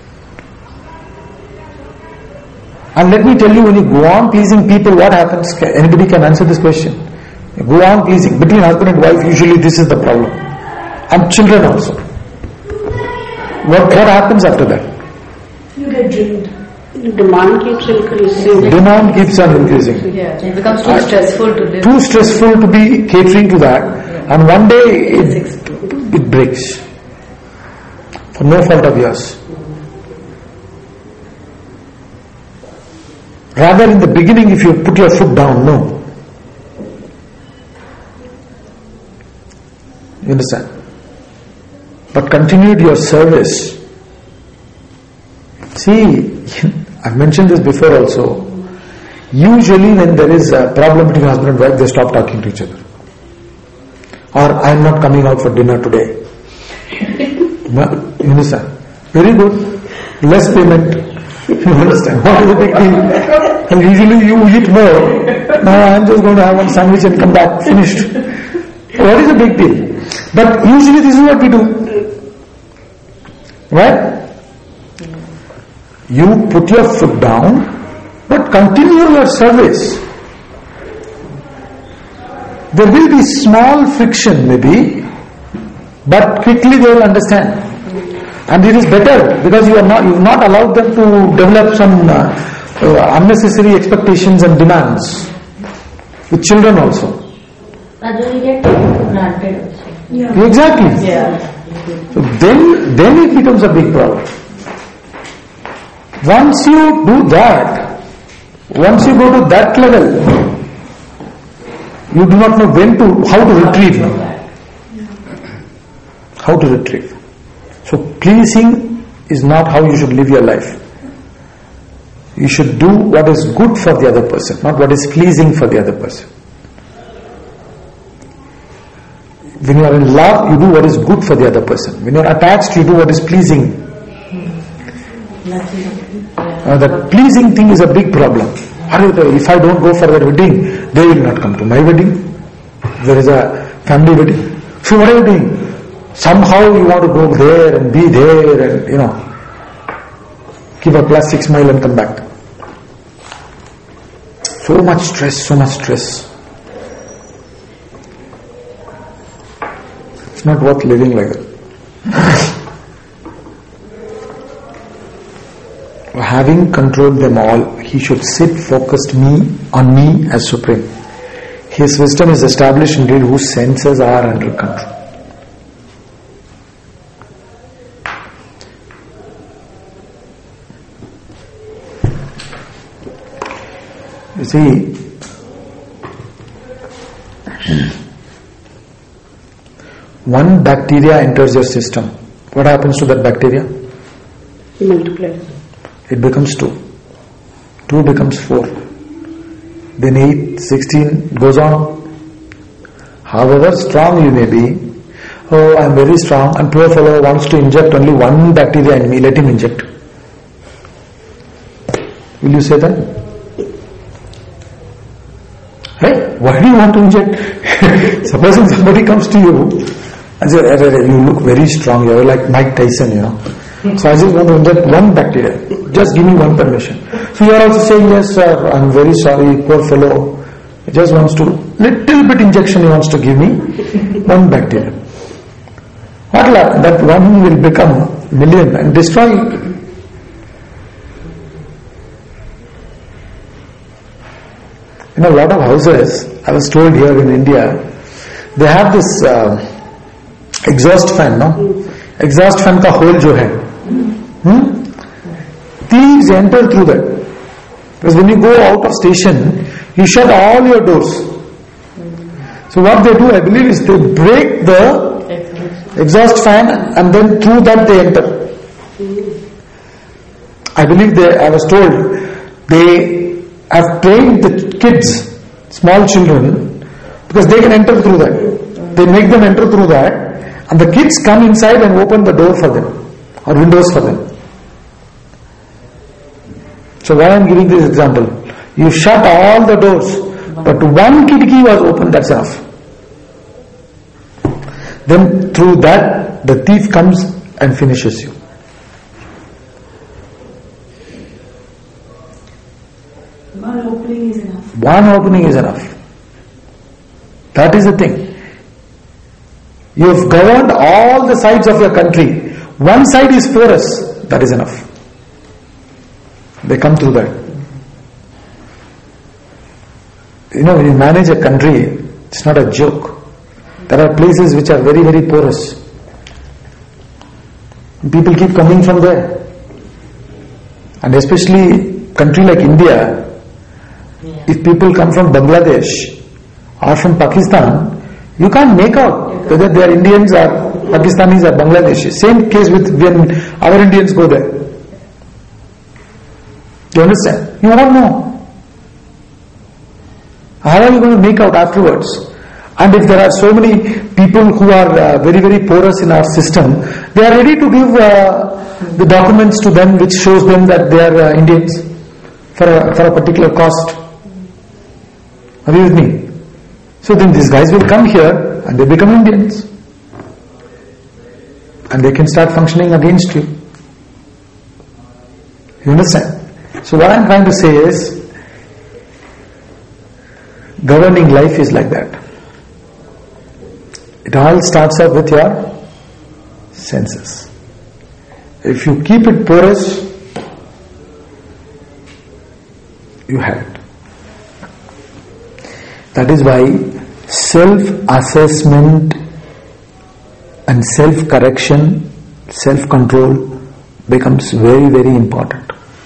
And let me tell you, when you go on pleasing people, what happens? Anybody can answer this question. You go on pleasing. Between husband and wife, usually this is the problem. And children also. What happens after that? You get drained. Demand keeps increasing. Demand keeps on increasing. Yeah, it becomes too stressful to live. Too stressful to be catering to that. And one day it breaks. For no fault of yours. Rather in the beginning, if you put your foot down, no. You understand? But continued your service. See, I've mentioned this before also. Usually when there is a problem between husband and wife, they stop talking to each other. Or I am not coming out for dinner today. You understand? Very good. Less payment. You understand? What is the big deal? And usually you eat more. No, I am just going to have one sandwich and come back. Finished. What is the big deal? But usually this is what we do. Right? You put your foot down, but continue your service. There will be small friction maybe, but quickly they will understand. And it is better because you've not allowed them to develop some unnecessary expectations and demands. With children also. Raju, we get taken for granted also. Yeah. Exactly. Yeah. So then it becomes a big problem. Once you do that, once you go to that level, you do not know how to retrieve. How to retrieve. So pleasing is not how you should live your life. You should do what is good for the other person, not what is pleasing for the other person. When you are in love, you do what is good for the other person. When you are attached, you do what is pleasing. The pleasing thing is a big problem. If I don't go for their wedding, they will not come to my wedding. There is a family wedding. So what are you doing? Somehow you want to go there and be there and, keep a plastic smile and come back. So much stress. It's not worth living like that. Having controlled them all, he should sit focused on me as supreme. His wisdom is established indeed whose senses are under control. You see, one bacteria enters your system. What happens to that bacteria? It multiplies. It becomes 2. 2 becomes 4. Then 8, 16 goes on. However strong you may be, oh, I am very strong, and poor fellow wants to inject only one bacteria in me, let him inject. Will you say that? Hey, why do you want to inject? Supposing somebody comes to you and says, you look very strong, you are like Mike Tyson, So I just want to inject one bacteria. Just give me one permission. So you are also saying, yes sir, I am very sorry, poor fellow. He just wants to, little bit injection he wants to give me, one bacteria. What will happen? That one will become million and destroy you. In a lot of houses, I was told here in India, they have this exhaust fan, no? Exhaust fan ka hole jo hai. Thieves enter through that. Because when you go out of station, you shut all your doors. So what they do, I believe, is they break the exhaust fan and then through that they enter. I believe I was told, they have trained the kids, small children, because they can enter through that. They make them enter through that, and the kids come inside and open the door for them, or windows for them. So why I am giving this example? You shut all the doors, but one kidki was open, that's enough. Then through that, the thief comes and finishes you. One opening is enough. One opening is enough. That is the thing. You have governed all the sides of your country. One side is porous. That is enough. They come through that. When you manage a country, it's not a joke. There are places which are very, very porous. People keep coming from there. And especially country like India, if people come from Bangladesh or from Pakistan, you can't make out whether they are Indians or Pakistanis or Bangladeshis. Same case with when our Indians go there. You understand? You won't know. How are you going to make out afterwards? And if there are so many people who are very, very porous in our system, they are ready to give the documents to them which shows them that they are Indians for a particular cost. Are you with me? So then these guys will come here and they become Indians. And they can start functioning against you. You understand? So what I'm trying to say is, governing life is like that. It all starts off with your senses. If you keep it porous, you have it. That is why self-assessment and self-correction, self-control becomes very, very important.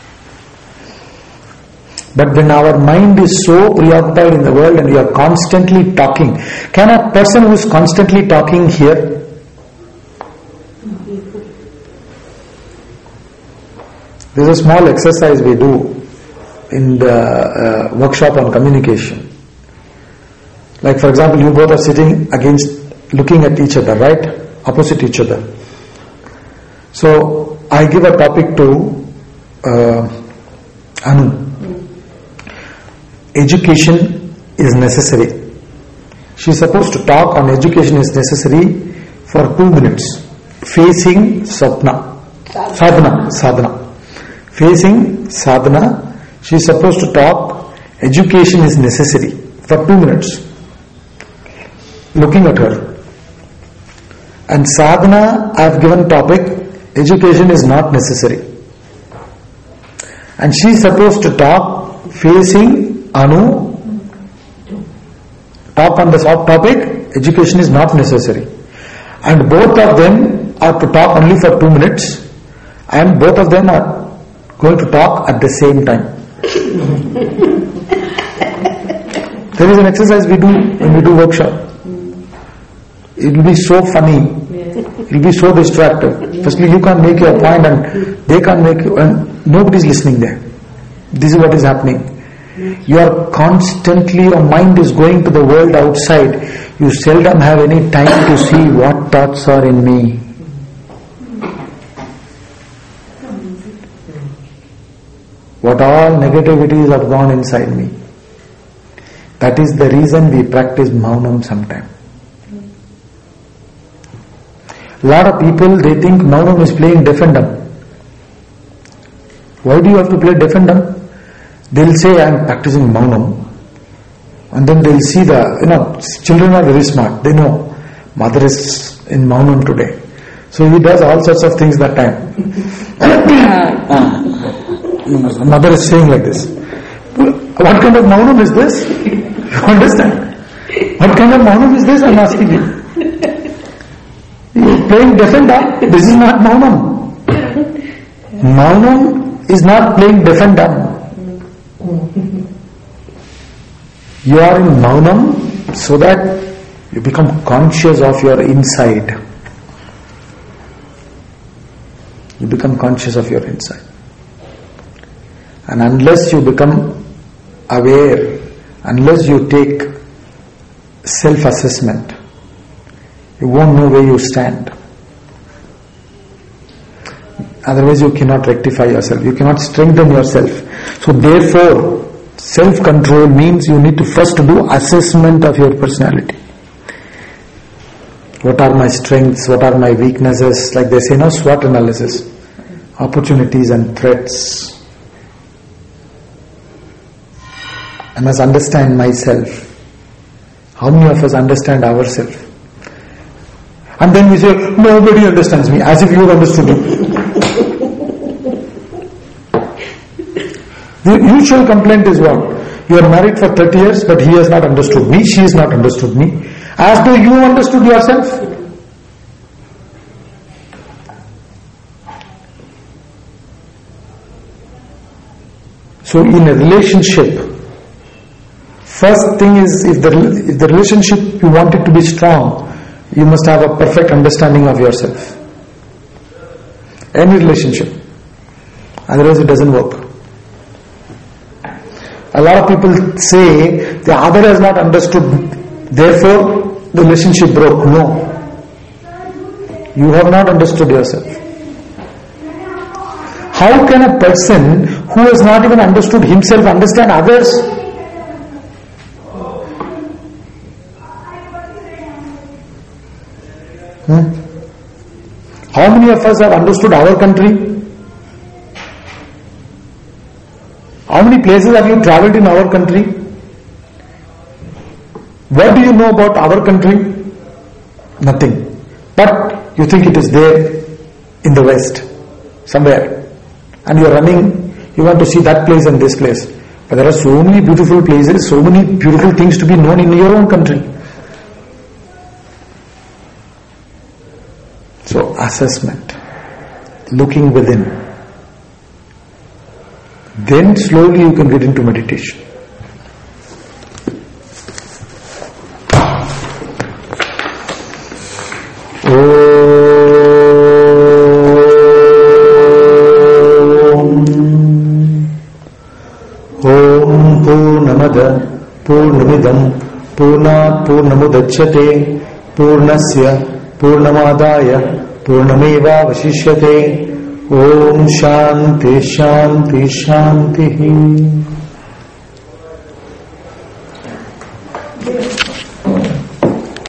But when our mind is so preoccupied in the world and we are constantly talking, can a person who is constantly talking hear? There's a small exercise we do in the workshop on communication. Like for example, you both are sitting looking at each other, right? Opposite each other. So I give a topic to Anu. Education is necessary. She's supposed to talk on education is necessary for 2 minutes. Facing sadhana. Facing sadhana, she's supposed to talk, education is necessary for 2 minutes. Looking at her. And sadhana, I have given topic, education is not necessary. And she's supposed to talk facing Anu, talk on the topic, education is not necessary. And both of them are to talk only for 2 minutes, and both of them are going to talk at the same time. There is an exercise we do when we do workshop. It will be so funny. It will be so distractive. Firstly, you can't make your point and they can't make you, and nobody is listening there. This is what is happening. You are constantly, your mind is going to the world outside. You seldom have any time to see what thoughts are in me. What all negativities have gone inside me. That is the reason we practice Maunam sometime. A lot of people, they think Maunam is playing deaf and dumb. Why do you have to play deaf and dumb? They'll say, I am practicing Maunam. And then they'll see children are very smart. They know, mother is in Maunam today. So he does all sorts of things that time. Mother is saying like this. What kind of Maunam is this? You understand? What kind of Maunam is this? I'm asking you. You're playing deaf and dumb. This is not Maunam. Maunam is not playing deaf and dumb. You are in Maunam so that you become conscious of your inside. You become conscious of your inside. And unless you become aware, unless you take self-assessment, you won't know where you stand. Otherwise you cannot rectify yourself, you cannot strengthen yourself. So therefore, self-control means you need to first do assessment of your personality. What are my strengths, what are my weaknesses? Like they say, SWOT analysis. Opportunities and threats. I must understand myself. How many of us understand ourselves? And then we say, nobody understands me, as if you have understood him. The usual complaint is what? You are married for 30 years, but he has not understood me, she has not understood me. As though you understood yourself. So in a relationship, first thing is, if the relationship you want it to be strong, you must have a perfect understanding of yourself. Any relationship. Otherwise it doesn't work. A lot of people say the other has not understood, therefore the relationship broke. No. You have not understood yourself. How can a person who has not even understood himself understand others? How many of us have understood our country? How many places have you traveled in our country? What do you know about our country? Nothing. But you think it is there in the West, somewhere. And you are running, you want to see that place and this place. But there are so many beautiful places, so many beautiful things to be known in your own country. So assessment, looking within. Then slowly you can get into meditation. Om Purnamada Purnamidam Purnat Purnamudachyate Purnasya Purnamadaya Purnameva Vashishyate Om Shanti Shanti Shanti.